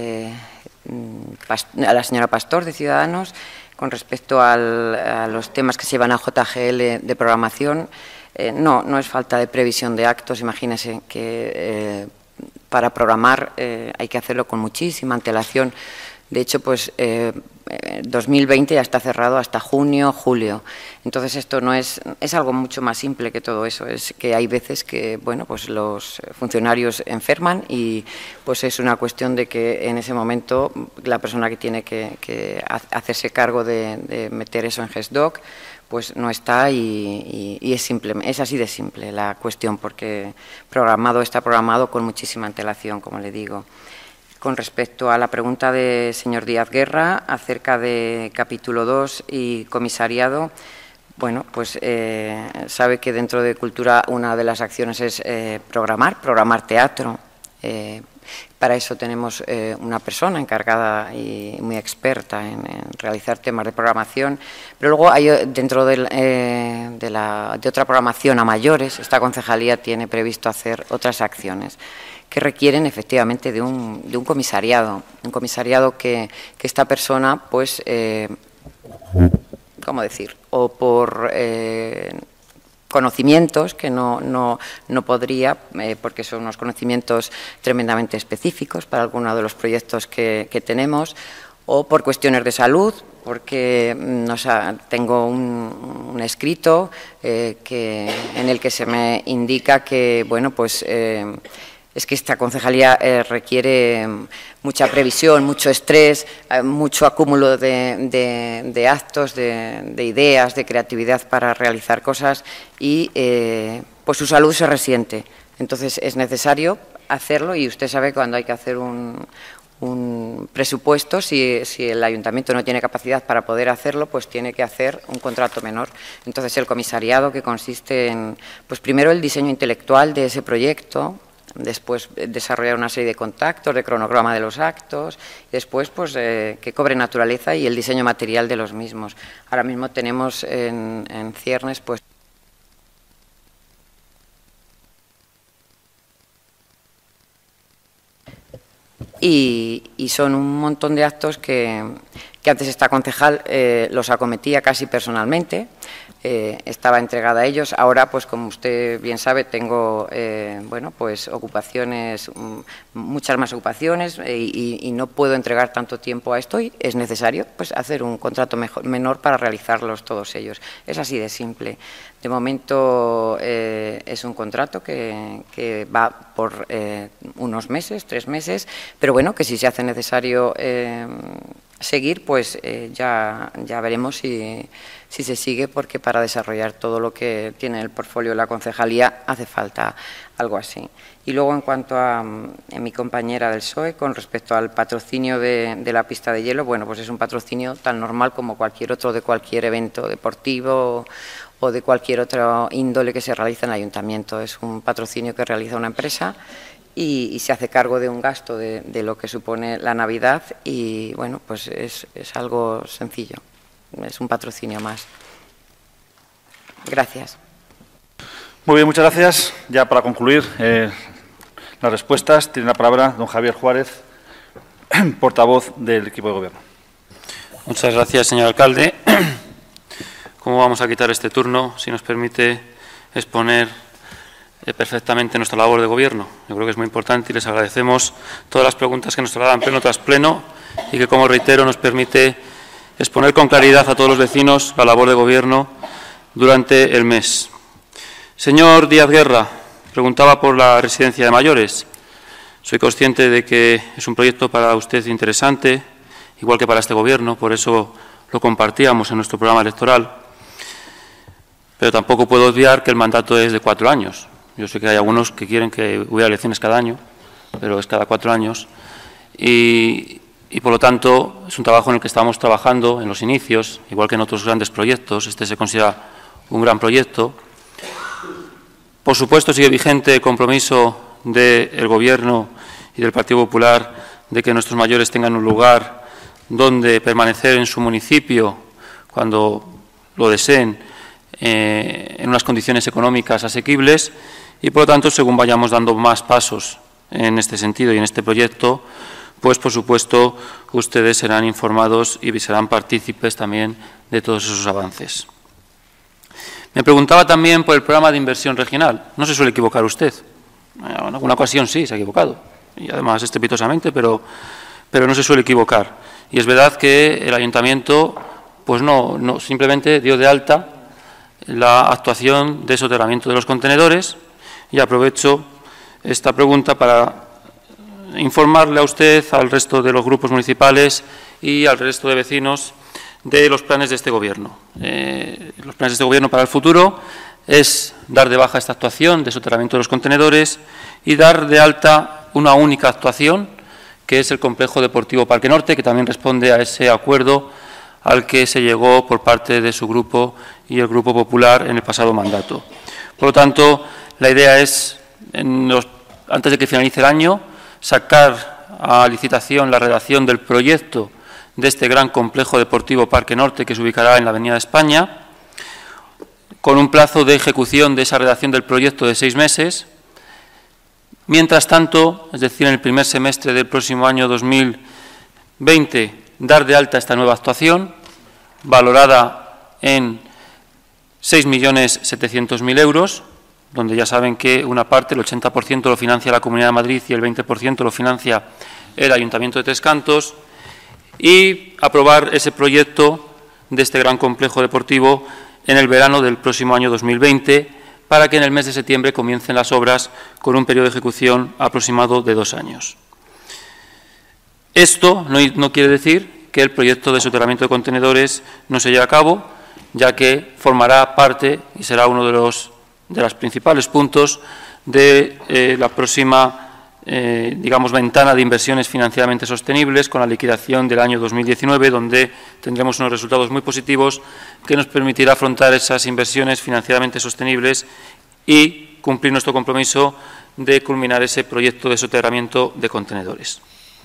a la señora Pastor de Ciudadanos, con respecto a los temas que se llevan a JGL de programación, no es falta de previsión de actos. Imagínese que para programar hay que hacerlo con muchísima antelación. De hecho, pues 2020 ya está cerrado hasta junio, julio. Entonces, esto no es algo mucho más simple que todo eso. Es que hay veces que, bueno, pues los funcionarios enferman y pues es una cuestión de que en ese momento la persona que tiene que hacerse cargo de meter eso en GESDOC pues no está y es así de simple la cuestión, porque está programado con muchísima antelación, como le digo. Con respecto a la pregunta del señor Díaz Guerra acerca de capítulo 2 y comisariado, bueno, pues sabe que dentro de Cultura una de las acciones es programar teatro. Para eso tenemos una persona encargada y muy experta en realizar temas de programación, pero luego hay dentro de otra programación a mayores, esta concejalía tiene previsto hacer otras acciones que requieren efectivamente de un comisariado. Un comisariado que esta persona, pues, ¿cómo decir? O por conocimientos que no podría, porque son unos conocimientos tremendamente específicos para alguno de los proyectos que tenemos, o por cuestiones de salud, porque tengo un escrito en el que se me indica que, bueno, pues es que esta concejalía requiere mucha previsión, mucho estrés, mucho acúmulo de actos, de ideas, de creatividad para realizar cosas y pues su salud se resiente. Entonces es necesario hacerlo y usted sabe cuando hay que hacer un presupuesto, si el ayuntamiento no tiene capacidad para poder hacerlo, pues tiene que hacer un contrato menor. Entonces el comisariado, que consiste en, pues primero el diseño intelectual de ese proyecto, después desarrollar una serie de contactos, de cronograma de los actos, y después pues que cobre naturaleza y el diseño material de los mismos. Ahora mismo tenemos en ciernes pues y son un montón de actos que antes esta concejal los acometía casi personalmente, estaba entregada a ellos. Ahora, pues como usted bien sabe, tengo bueno, pues ocupaciones, muchas más ocupaciones y no puedo entregar tanto tiempo a esto y es necesario pues hacer un contrato menor para realizarlos todos ellos. Es así de simple. De momento es un contrato que va por unos meses, 3 meses, pero bueno, que si se hace necesario seguir, pues ya veremos si se sigue, porque para desarrollar todo lo que tiene el portfolio de la concejalía hace falta algo así. Y luego, en cuanto a mi compañera del PSOE, con respecto al patrocinio de la pista de hielo, bueno, pues es un patrocinio tan normal como cualquier otro de cualquier evento deportivo o de cualquier otra índole que se realiza en el ayuntamiento. Es un patrocinio que realiza una empresa y se hace cargo de un gasto de lo que supone la Navidad y, bueno, pues es algo sencillo. Es un patrocinio más. Gracias. Muy bien, muchas gracias. Ya para concluir las respuestas, tiene la palabra don Javier Juárez, portavoz del equipo de gobierno. Muchas gracias, señor alcalde. ¿Cómo vamos a quitar este turno si nos permite exponer perfectamente nuestra labor de gobierno? Yo creo que es muy importante y les agradecemos todas las preguntas que nos trasladan pleno tras pleno y que, como reitero, nos permite exponer con claridad a todos los vecinos la labor de gobierno durante el mes. Señor Díaz Guerra, preguntaba por la residencia de mayores. Soy consciente de que es un proyecto para usted interesante, igual que para este gobierno, por eso lo compartíamos en nuestro programa electoral. Pero tampoco puedo obviar que el mandato es de 4 años. Yo sé que hay algunos que quieren que hubiera elecciones cada año, pero es cada 4 años. Y por lo tanto, es un trabajo en el que estamos trabajando en los inicios, igual que en otros grandes proyectos. Este se considera un gran proyecto. Por supuesto, sigue vigente el compromiso del Gobierno y del Partido Popular de que nuestros mayores tengan un lugar donde permanecer en su municipio cuando lo deseen, en unas condiciones económicas asequibles y, por lo tanto, según vayamos dando más pasos en este sentido y en este proyecto, pues, por supuesto, ustedes serán informados y serán partícipes también de todos esos avances. Me preguntaba también por el programa de inversión regional. No se suele equivocar usted. En alguna ocasión sí se ha equivocado, y además estrepitosamente, pero no se suele equivocar. Y es verdad que el ayuntamiento pues no simplemente dio de alta la actuación de soterramiento de los contenedores, y aprovecho esta pregunta para informarle a usted, al resto de los grupos municipales y al resto de vecinos de los planes de este Gobierno. Los planes de este Gobierno para el futuro es dar de baja esta actuación de soterramiento de los contenedores y dar de alta una única actuación, que es el Complejo Deportivo Parque Norte, que también responde a ese acuerdo al que se llegó por parte de su grupo y el Grupo Popular en el pasado mandato. Por lo tanto, la idea es, antes de que finalice el año, sacar a licitación la redacción del proyecto de este gran complejo deportivo Parque Norte, que se ubicará en la Avenida de España, con un plazo de ejecución de esa redacción del proyecto de 6 meses, Mientras tanto, es decir, en el primer semestre del próximo año 2020, dar de alta esta nueva actuación, valorada en 6.700.000 euros, donde ya saben que una parte, el 80%, lo financia la Comunidad de Madrid y el 20% lo financia el Ayuntamiento de Tres Cantos, y aprobar ese proyecto de este gran complejo deportivo en el verano del próximo año 2020, para que en el mes de septiembre comiencen las obras con un periodo de ejecución aproximado de 2 años. Esto no quiere decir que el proyecto de soterramiento de contenedores no se lleve a cabo, ya que formará parte y será uno de los principales puntos de la próxima digamos, ventana de inversiones financieramente sostenibles, con la liquidación del año 2019, donde tendremos unos resultados muy positivos que nos permitirá afrontar esas inversiones financieramente sostenibles y cumplir nuestro compromiso de culminar ese proyecto de soterramiento de contenedores.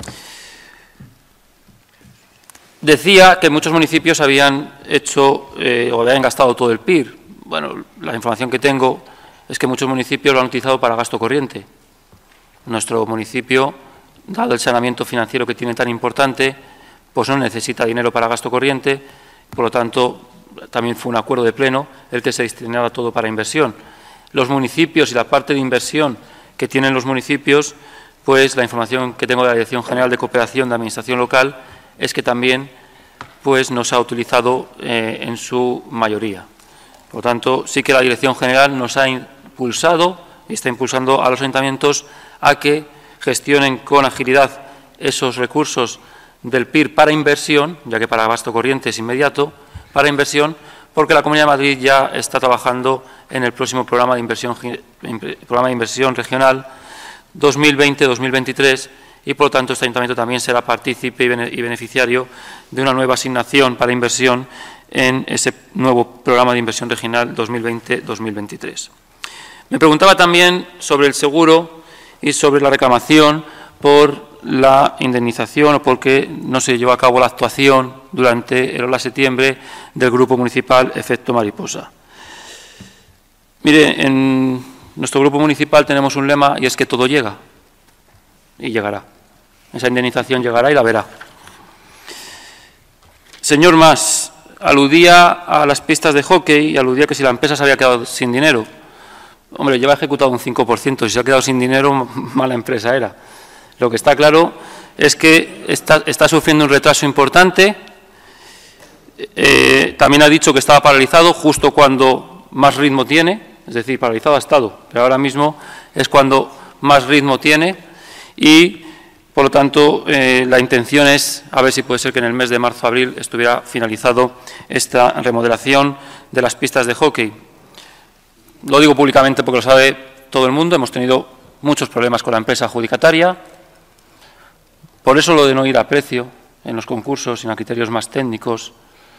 Decía que muchos municipios habían hecho o habían gastado todo el PIR. Bueno, la información que tengo es que muchos municipios lo han utilizado para gasto corriente. Nuestro municipio, dado el saneamiento financiero que tiene tan importante, pues no necesita dinero para gasto corriente, por lo tanto, también fue un acuerdo de pleno el que se destinaba todo para inversión. Los municipios y la parte de inversión que tienen los municipios, pues la información que tengo de la Dirección General de Cooperación de Administración Local es que también pues no se ha utilizado en su mayoría. Por lo tanto, sí que la Dirección General nos ha impulsado y está impulsando a los ayuntamientos a que gestionen con agilidad esos recursos del PIR para inversión, ya que para gasto corriente es inmediato, para inversión, porque la Comunidad de Madrid ya está trabajando en el próximo programa de inversión regional 2020-2023 y, por lo tanto, este ayuntamiento también será partícipe y beneficiario de una nueva asignación para inversión en ese nuevo programa de inversión regional 2020-2023. Me preguntaba también sobre el seguro y sobre la reclamación por la indemnización o porque no se llevó a cabo la actuación durante el Hola-Septiembre del Grupo Municipal Efecto Mariposa. Mire, en nuestro Grupo Municipal tenemos un lema y es que todo llega y llegará. Esa indemnización llegará y la verá. Señor Mas, aludía a las pistas de hockey y aludía que si la empresa se había quedado sin dinero. Hombre, lleva ejecutado un 5%, si se ha quedado sin dinero, mala empresa era. Lo que está claro es que está sufriendo un retraso importante. También ha dicho que estaba paralizado justo cuando más ritmo tiene, es decir, paralizado ha estado, pero ahora mismo es cuando más ritmo tiene y, por lo tanto, la intención es a ver si puede ser que en el mes de marzo-abril estuviera finalizado esta remodelación de las pistas de hockey. Lo digo públicamente porque lo sabe todo el mundo, hemos tenido muchos problemas con la empresa adjudicataria, por eso lo de no ir a precio en los concursos, sino a criterios más técnicos.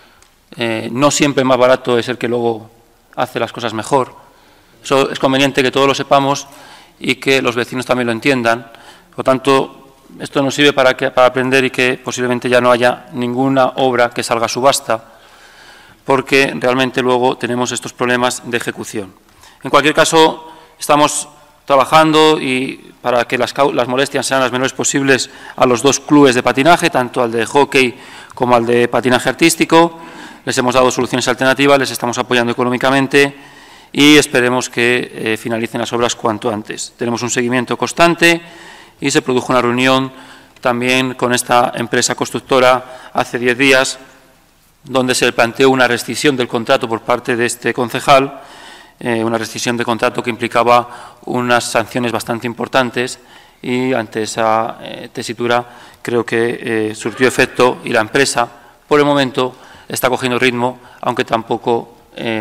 No siempre más barato es el que luego hace las cosas mejor. Eso es conveniente que todos lo sepamos y que los vecinos también lo entiendan. Por lo tanto, esto nos sirve para aprender y que posiblemente ya no haya ninguna obra que salga a subasta, porque realmente luego tenemos estos problemas de ejecución. En cualquier caso, estamos trabajando y para que las molestias sean las menores posibles a los dos clubes de patinaje, tanto al de hockey como al de patinaje artístico. Les hemos dado soluciones alternativas, les estamos apoyando económicamente y esperemos que finalicen las obras cuanto antes. Tenemos un seguimiento constante y se produjo una reunión también con esta empresa constructora hace 10 días, donde se le planteó una rescisión del contrato por parte de este concejal, una rescisión de contrato que implicaba unas sanciones bastante importantes y ante esa tesitura creo que surtió efecto y la empresa, por el momento, está cogiendo ritmo, aunque tampoco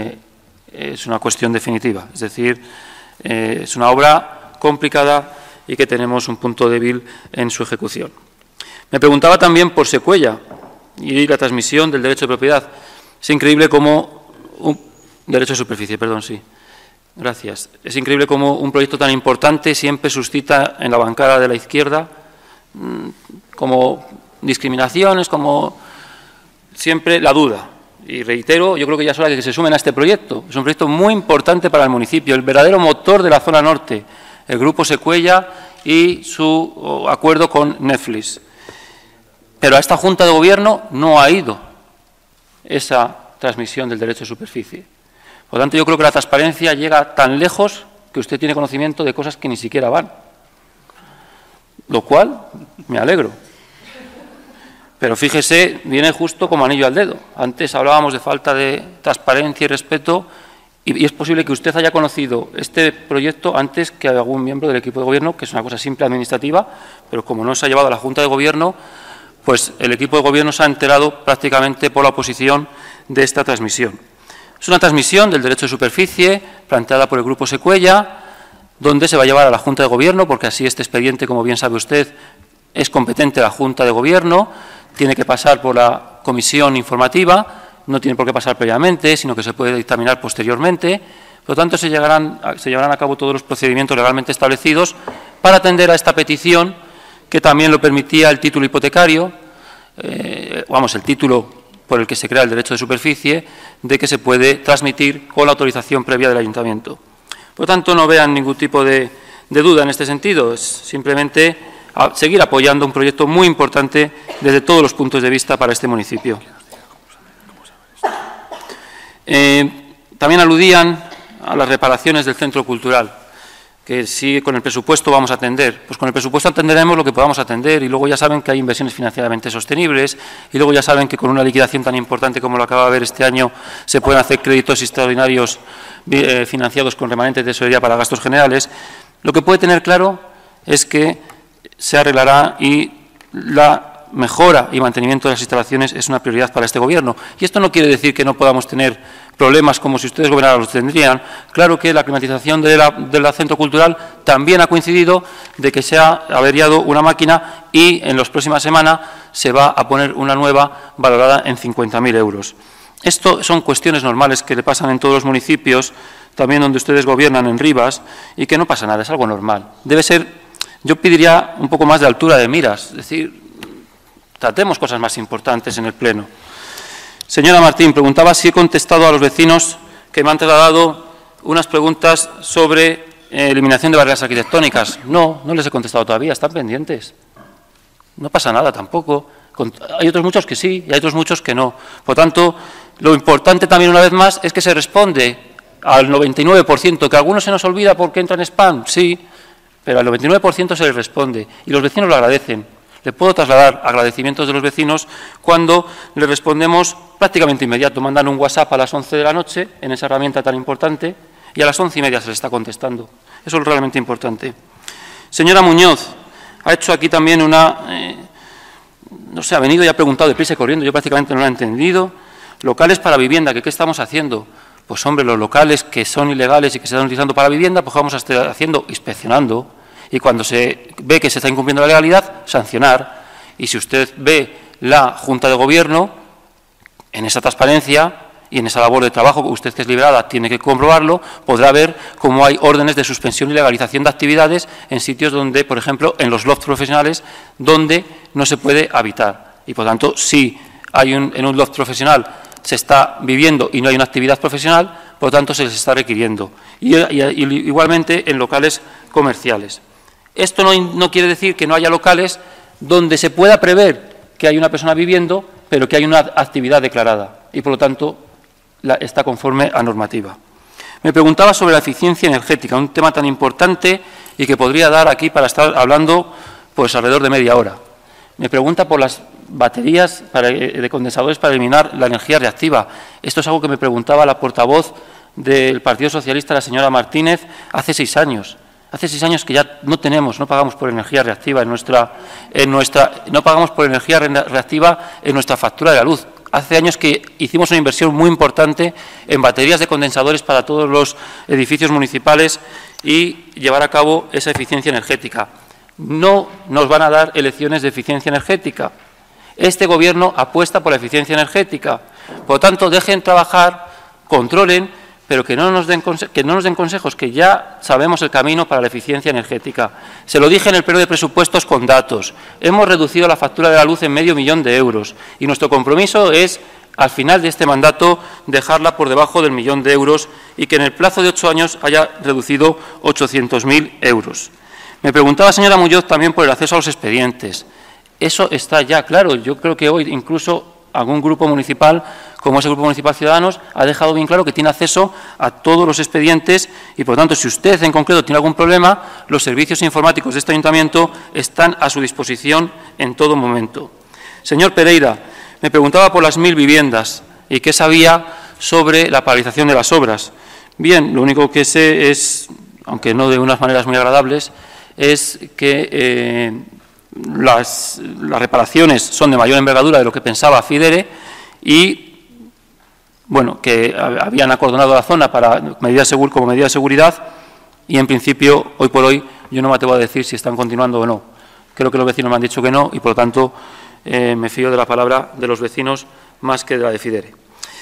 es una cuestión definitiva. Es decir, es una obra complicada y que tenemos un punto débil en su ejecución. Me preguntaba también por Secuella y la transmisión del derecho de propiedad. Es increíble cómo derecho de superficie, perdón, sí. Gracias. Es increíble cómo un proyecto tan importante siempre suscita en la bancada de la izquierda como discriminaciones, como siempre la duda. Y reitero, yo creo que ya es hora de que se sumen a este proyecto. Es un proyecto muy importante para el municipio, el verdadero motor de la zona norte. el Grupo Secuella y su acuerdo con Netflix. Pero a esta Junta de Gobierno no ha ido esa transmisión del derecho de superficie. Por lo tanto, yo creo que la transparencia llega tan lejos que usted tiene conocimiento de cosas que ni siquiera van. Lo cual me alegro. Pero fíjese, viene justo como anillo al dedo. Antes hablábamos de falta de transparencia y respeto y es posible que usted haya conocido este proyecto antes que algún miembro del equipo de Gobierno, que es una cosa simple administrativa, pero como no se ha llevado a la Junta de Gobierno, pues el equipo de Gobierno se ha enterado prácticamente por la oposición de esta transmisión. Es una transmisión del derecho de superficie planteada por el Grupo Secuella, donde se va a llevar a la Junta de Gobierno, porque así este expediente, como bien sabe usted, es competente la Junta de Gobierno, tiene que pasar por la comisión informativa, no tiene por qué pasar previamente, sino que se puede dictaminar posteriormente. Por lo tanto, se llevarán a cabo todos los procedimientos legalmente establecidos para atender a esta petición, que también lo permitía el título hipotecario, el título por el que se crea el derecho de superficie, de que se puede transmitir con la autorización previa del Ayuntamiento. Por lo tanto, no vean ningún tipo de duda en este sentido, es simplemente seguir apoyando un proyecto muy importante desde todos los puntos de vista para este municipio. También aludían a las reparaciones del centro cultural, que sí con el presupuesto vamos a atender. Pues con el presupuesto atenderemos lo que podamos atender y luego ya saben que hay inversiones financieramente sostenibles y luego ya saben que con una liquidación tan importante como lo acaba de haber este año se pueden hacer créditos extraordinarios financiados con remanentes de tesorería para gastos generales. Lo que puede tener claro es que se arreglará y la mejora y mantenimiento de las instalaciones es una prioridad para este Gobierno. Y esto no quiere decir que no podamos tener problemas como si ustedes gobernaran los tendrían. Claro que la climatización del centro cultural también ha coincidido de que se ha averiado una máquina y en las próximas semanas se va a poner una nueva valorada en 50.000 euros. Esto son cuestiones normales que le pasan en todos los municipios, también donde ustedes gobiernan en Rivas, y que no pasa nada, es algo normal. Debe ser, yo pediría un poco más de altura de miras, es decir, tratemos cosas más importantes en el Pleno. Señora Martín, preguntaba si he contestado a los vecinos que me han trasladado unas preguntas sobre eliminación de barreras arquitectónicas. No, no les he contestado todavía, están pendientes. No pasa nada tampoco. Hay otros muchos que sí y hay otros muchos que no. Por tanto, lo importante también una vez más es que se responde al 99%, que a algunos se nos olvida porque entra en spam, sí, pero al 99% se les responde y los vecinos lo agradecen. Le puedo trasladar agradecimientos de los vecinos cuando les respondemos prácticamente inmediato. Mandan un WhatsApp a las 11 de la noche en esa herramienta tan importante y a las 11:30 se les está contestando. Eso es realmente importante. Señora Muñoz, ha hecho aquí también no sé, ha venido y ha preguntado deprisa y corriendo, yo prácticamente no lo he entendido. Locales para vivienda, ¿qué estamos haciendo? Pues hombre, los locales que son ilegales y que se están utilizando para vivienda, pues vamos a estar haciendo, inspeccionando. Y cuando se ve que se está incumpliendo la legalidad, sancionar. Y si usted ve la Junta de Gobierno, en esa transparencia y en esa labor de trabajo, usted que es liberada tiene que comprobarlo, podrá ver cómo hay órdenes de suspensión y legalización de actividades en sitios donde, por ejemplo, en los lofts profesionales, donde no se puede habitar. Y por tanto, si en un loft profesional se está viviendo y no hay una actividad profesional, por lo tanto se les está requiriendo. Y igualmente en locales comerciales. Esto no quiere decir que no haya locales donde se pueda prever que hay una persona viviendo, pero que hay una actividad declarada y, por lo tanto, está conforme a normativa. Me preguntaba sobre la eficiencia energética, un tema tan importante y que podría dar aquí para estar hablando pues alrededor de media hora. Me pregunta por las baterías de condensadores para eliminar la energía reactiva. Esto es algo que me preguntaba la portavoz del Partido Socialista, la señora Martínez, hace 6 años. Hace 6 años que ya no pagamos por energía reactiva no pagamos por energía reactiva en nuestra factura de la luz. Hace años que hicimos una inversión muy importante en baterías de condensadores para todos los edificios municipales y llevar a cabo esa eficiencia energética. No nos van a dar elecciones de eficiencia energética. Este Gobierno apuesta por la eficiencia energética. Por lo tanto, dejen trabajar, controlen, pero que no nos den consejos, que ya sabemos el camino para la eficiencia energética. Se lo dije en el pleno de presupuestos con datos. Hemos reducido la factura de la luz en 500.000 euros y nuestro compromiso es al final de este mandato, dejarla por debajo del 1.000.000 de euros y que en el plazo de 8 años haya reducido 800.000 euros. Me preguntaba, señora Muñoz, también por el acceso a los expedientes. Eso está ya claro. Yo creo que hoy incluso algún grupo municipal, como es el Grupo Municipal Ciudadanos, ha dejado bien claro que tiene acceso a todos los expedientes y, por lo tanto, si usted en concreto tiene algún problema, los servicios informáticos de este ayuntamiento están a su disposición en todo momento. Señor Pereira, me preguntaba por las 1.000 viviendas y qué sabía sobre la paralización de las obras. Bien, lo único que sé es, aunque no de unas maneras muy agradables, es que las reparaciones son de mayor envergadura de lo que pensaba Fidere y, bueno, que habían acordonado la zona como medida de seguridad y, en principio, hoy por hoy, yo no me atrevo a decir si están continuando o no. Creo que los vecinos me han dicho que no y, por lo tanto, me fío de la palabra de los vecinos más que de la de Fidere.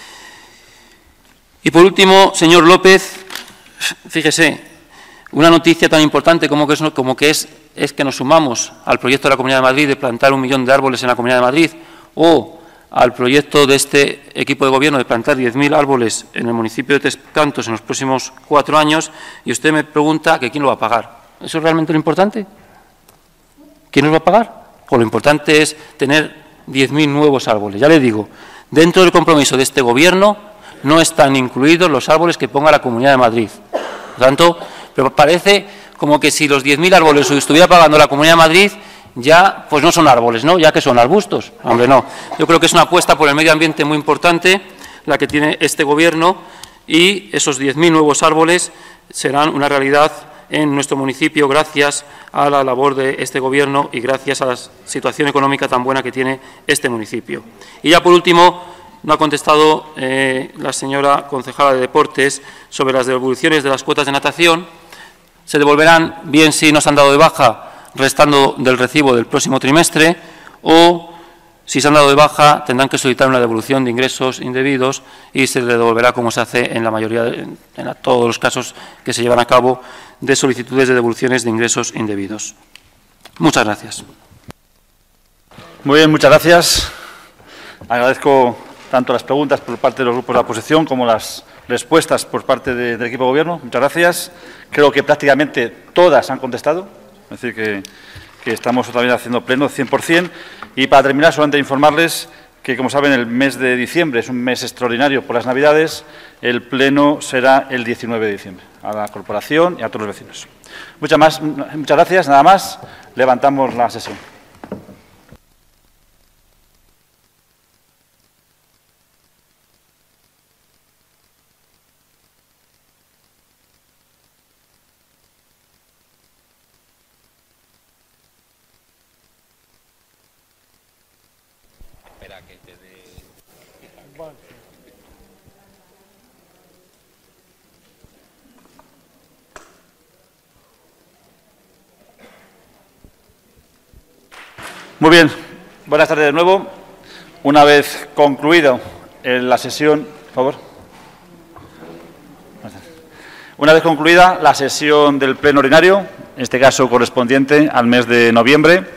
Y, por último, señor López, fíjese, una noticia tan importante como que es que nos sumamos al proyecto de la Comunidad de Madrid de plantar 1.000.000 de árboles en la Comunidad de Madrid o al proyecto de este equipo de gobierno de plantar 10.000 árboles en el municipio de Tres Cantos en los próximos 4 años y usted me pregunta que quién lo va a pagar. ¿Eso es realmente lo importante? ¿Quién nos va a pagar? Pues lo importante es tener 10.000 nuevos árboles. Ya le digo, dentro del compromiso de este gobierno no están incluidos los árboles que ponga la Comunidad de Madrid. Por lo tanto, pero parece como que si los 10.000 árboles los estuviera pagando la Comunidad de Madrid, ya pues no son árboles, ¿no? Ya que son arbustos. Hombre, no. Yo creo que es una apuesta por el medio ambiente muy importante la que tiene este Gobierno y esos 10.000 nuevos árboles serán una realidad en nuestro municipio gracias a la labor de este Gobierno y gracias a la situación económica tan buena que tiene este municipio. Y ya por último, no ha contestado la señora concejala de Deportes sobre las devoluciones de las cuotas de natación. Se devolverán bien si nos han dado de baja, restando del recibo del próximo trimestre, o si se han dado de baja tendrán que solicitar una devolución de ingresos indebidos y se le devolverá como se hace en la mayoría, en todos los casos que se llevan a cabo de solicitudes de devoluciones de ingresos indebidos. Muchas gracias. Muy bien, muchas gracias. Agradezco tanto las preguntas por parte de los grupos de la oposición como las respuestas por parte del equipo de gobierno. Muchas gracias. Creo que prácticamente todas han contestado, es decir, que estamos otra vez haciendo pleno 100%. Y para terminar, solamente informarles que, como saben, el mes de diciembre es un mes extraordinario por las Navidades. El pleno será el 19 de diciembre, a la corporación y a todos los vecinos. Muchas gracias. Nada más, levantamos la sesión. Muy bien, buenas tardes de nuevo. Una vez concluida la sesión, por favor. Una vez concluida la sesión del pleno ordinario, en este caso correspondiente al mes de noviembre,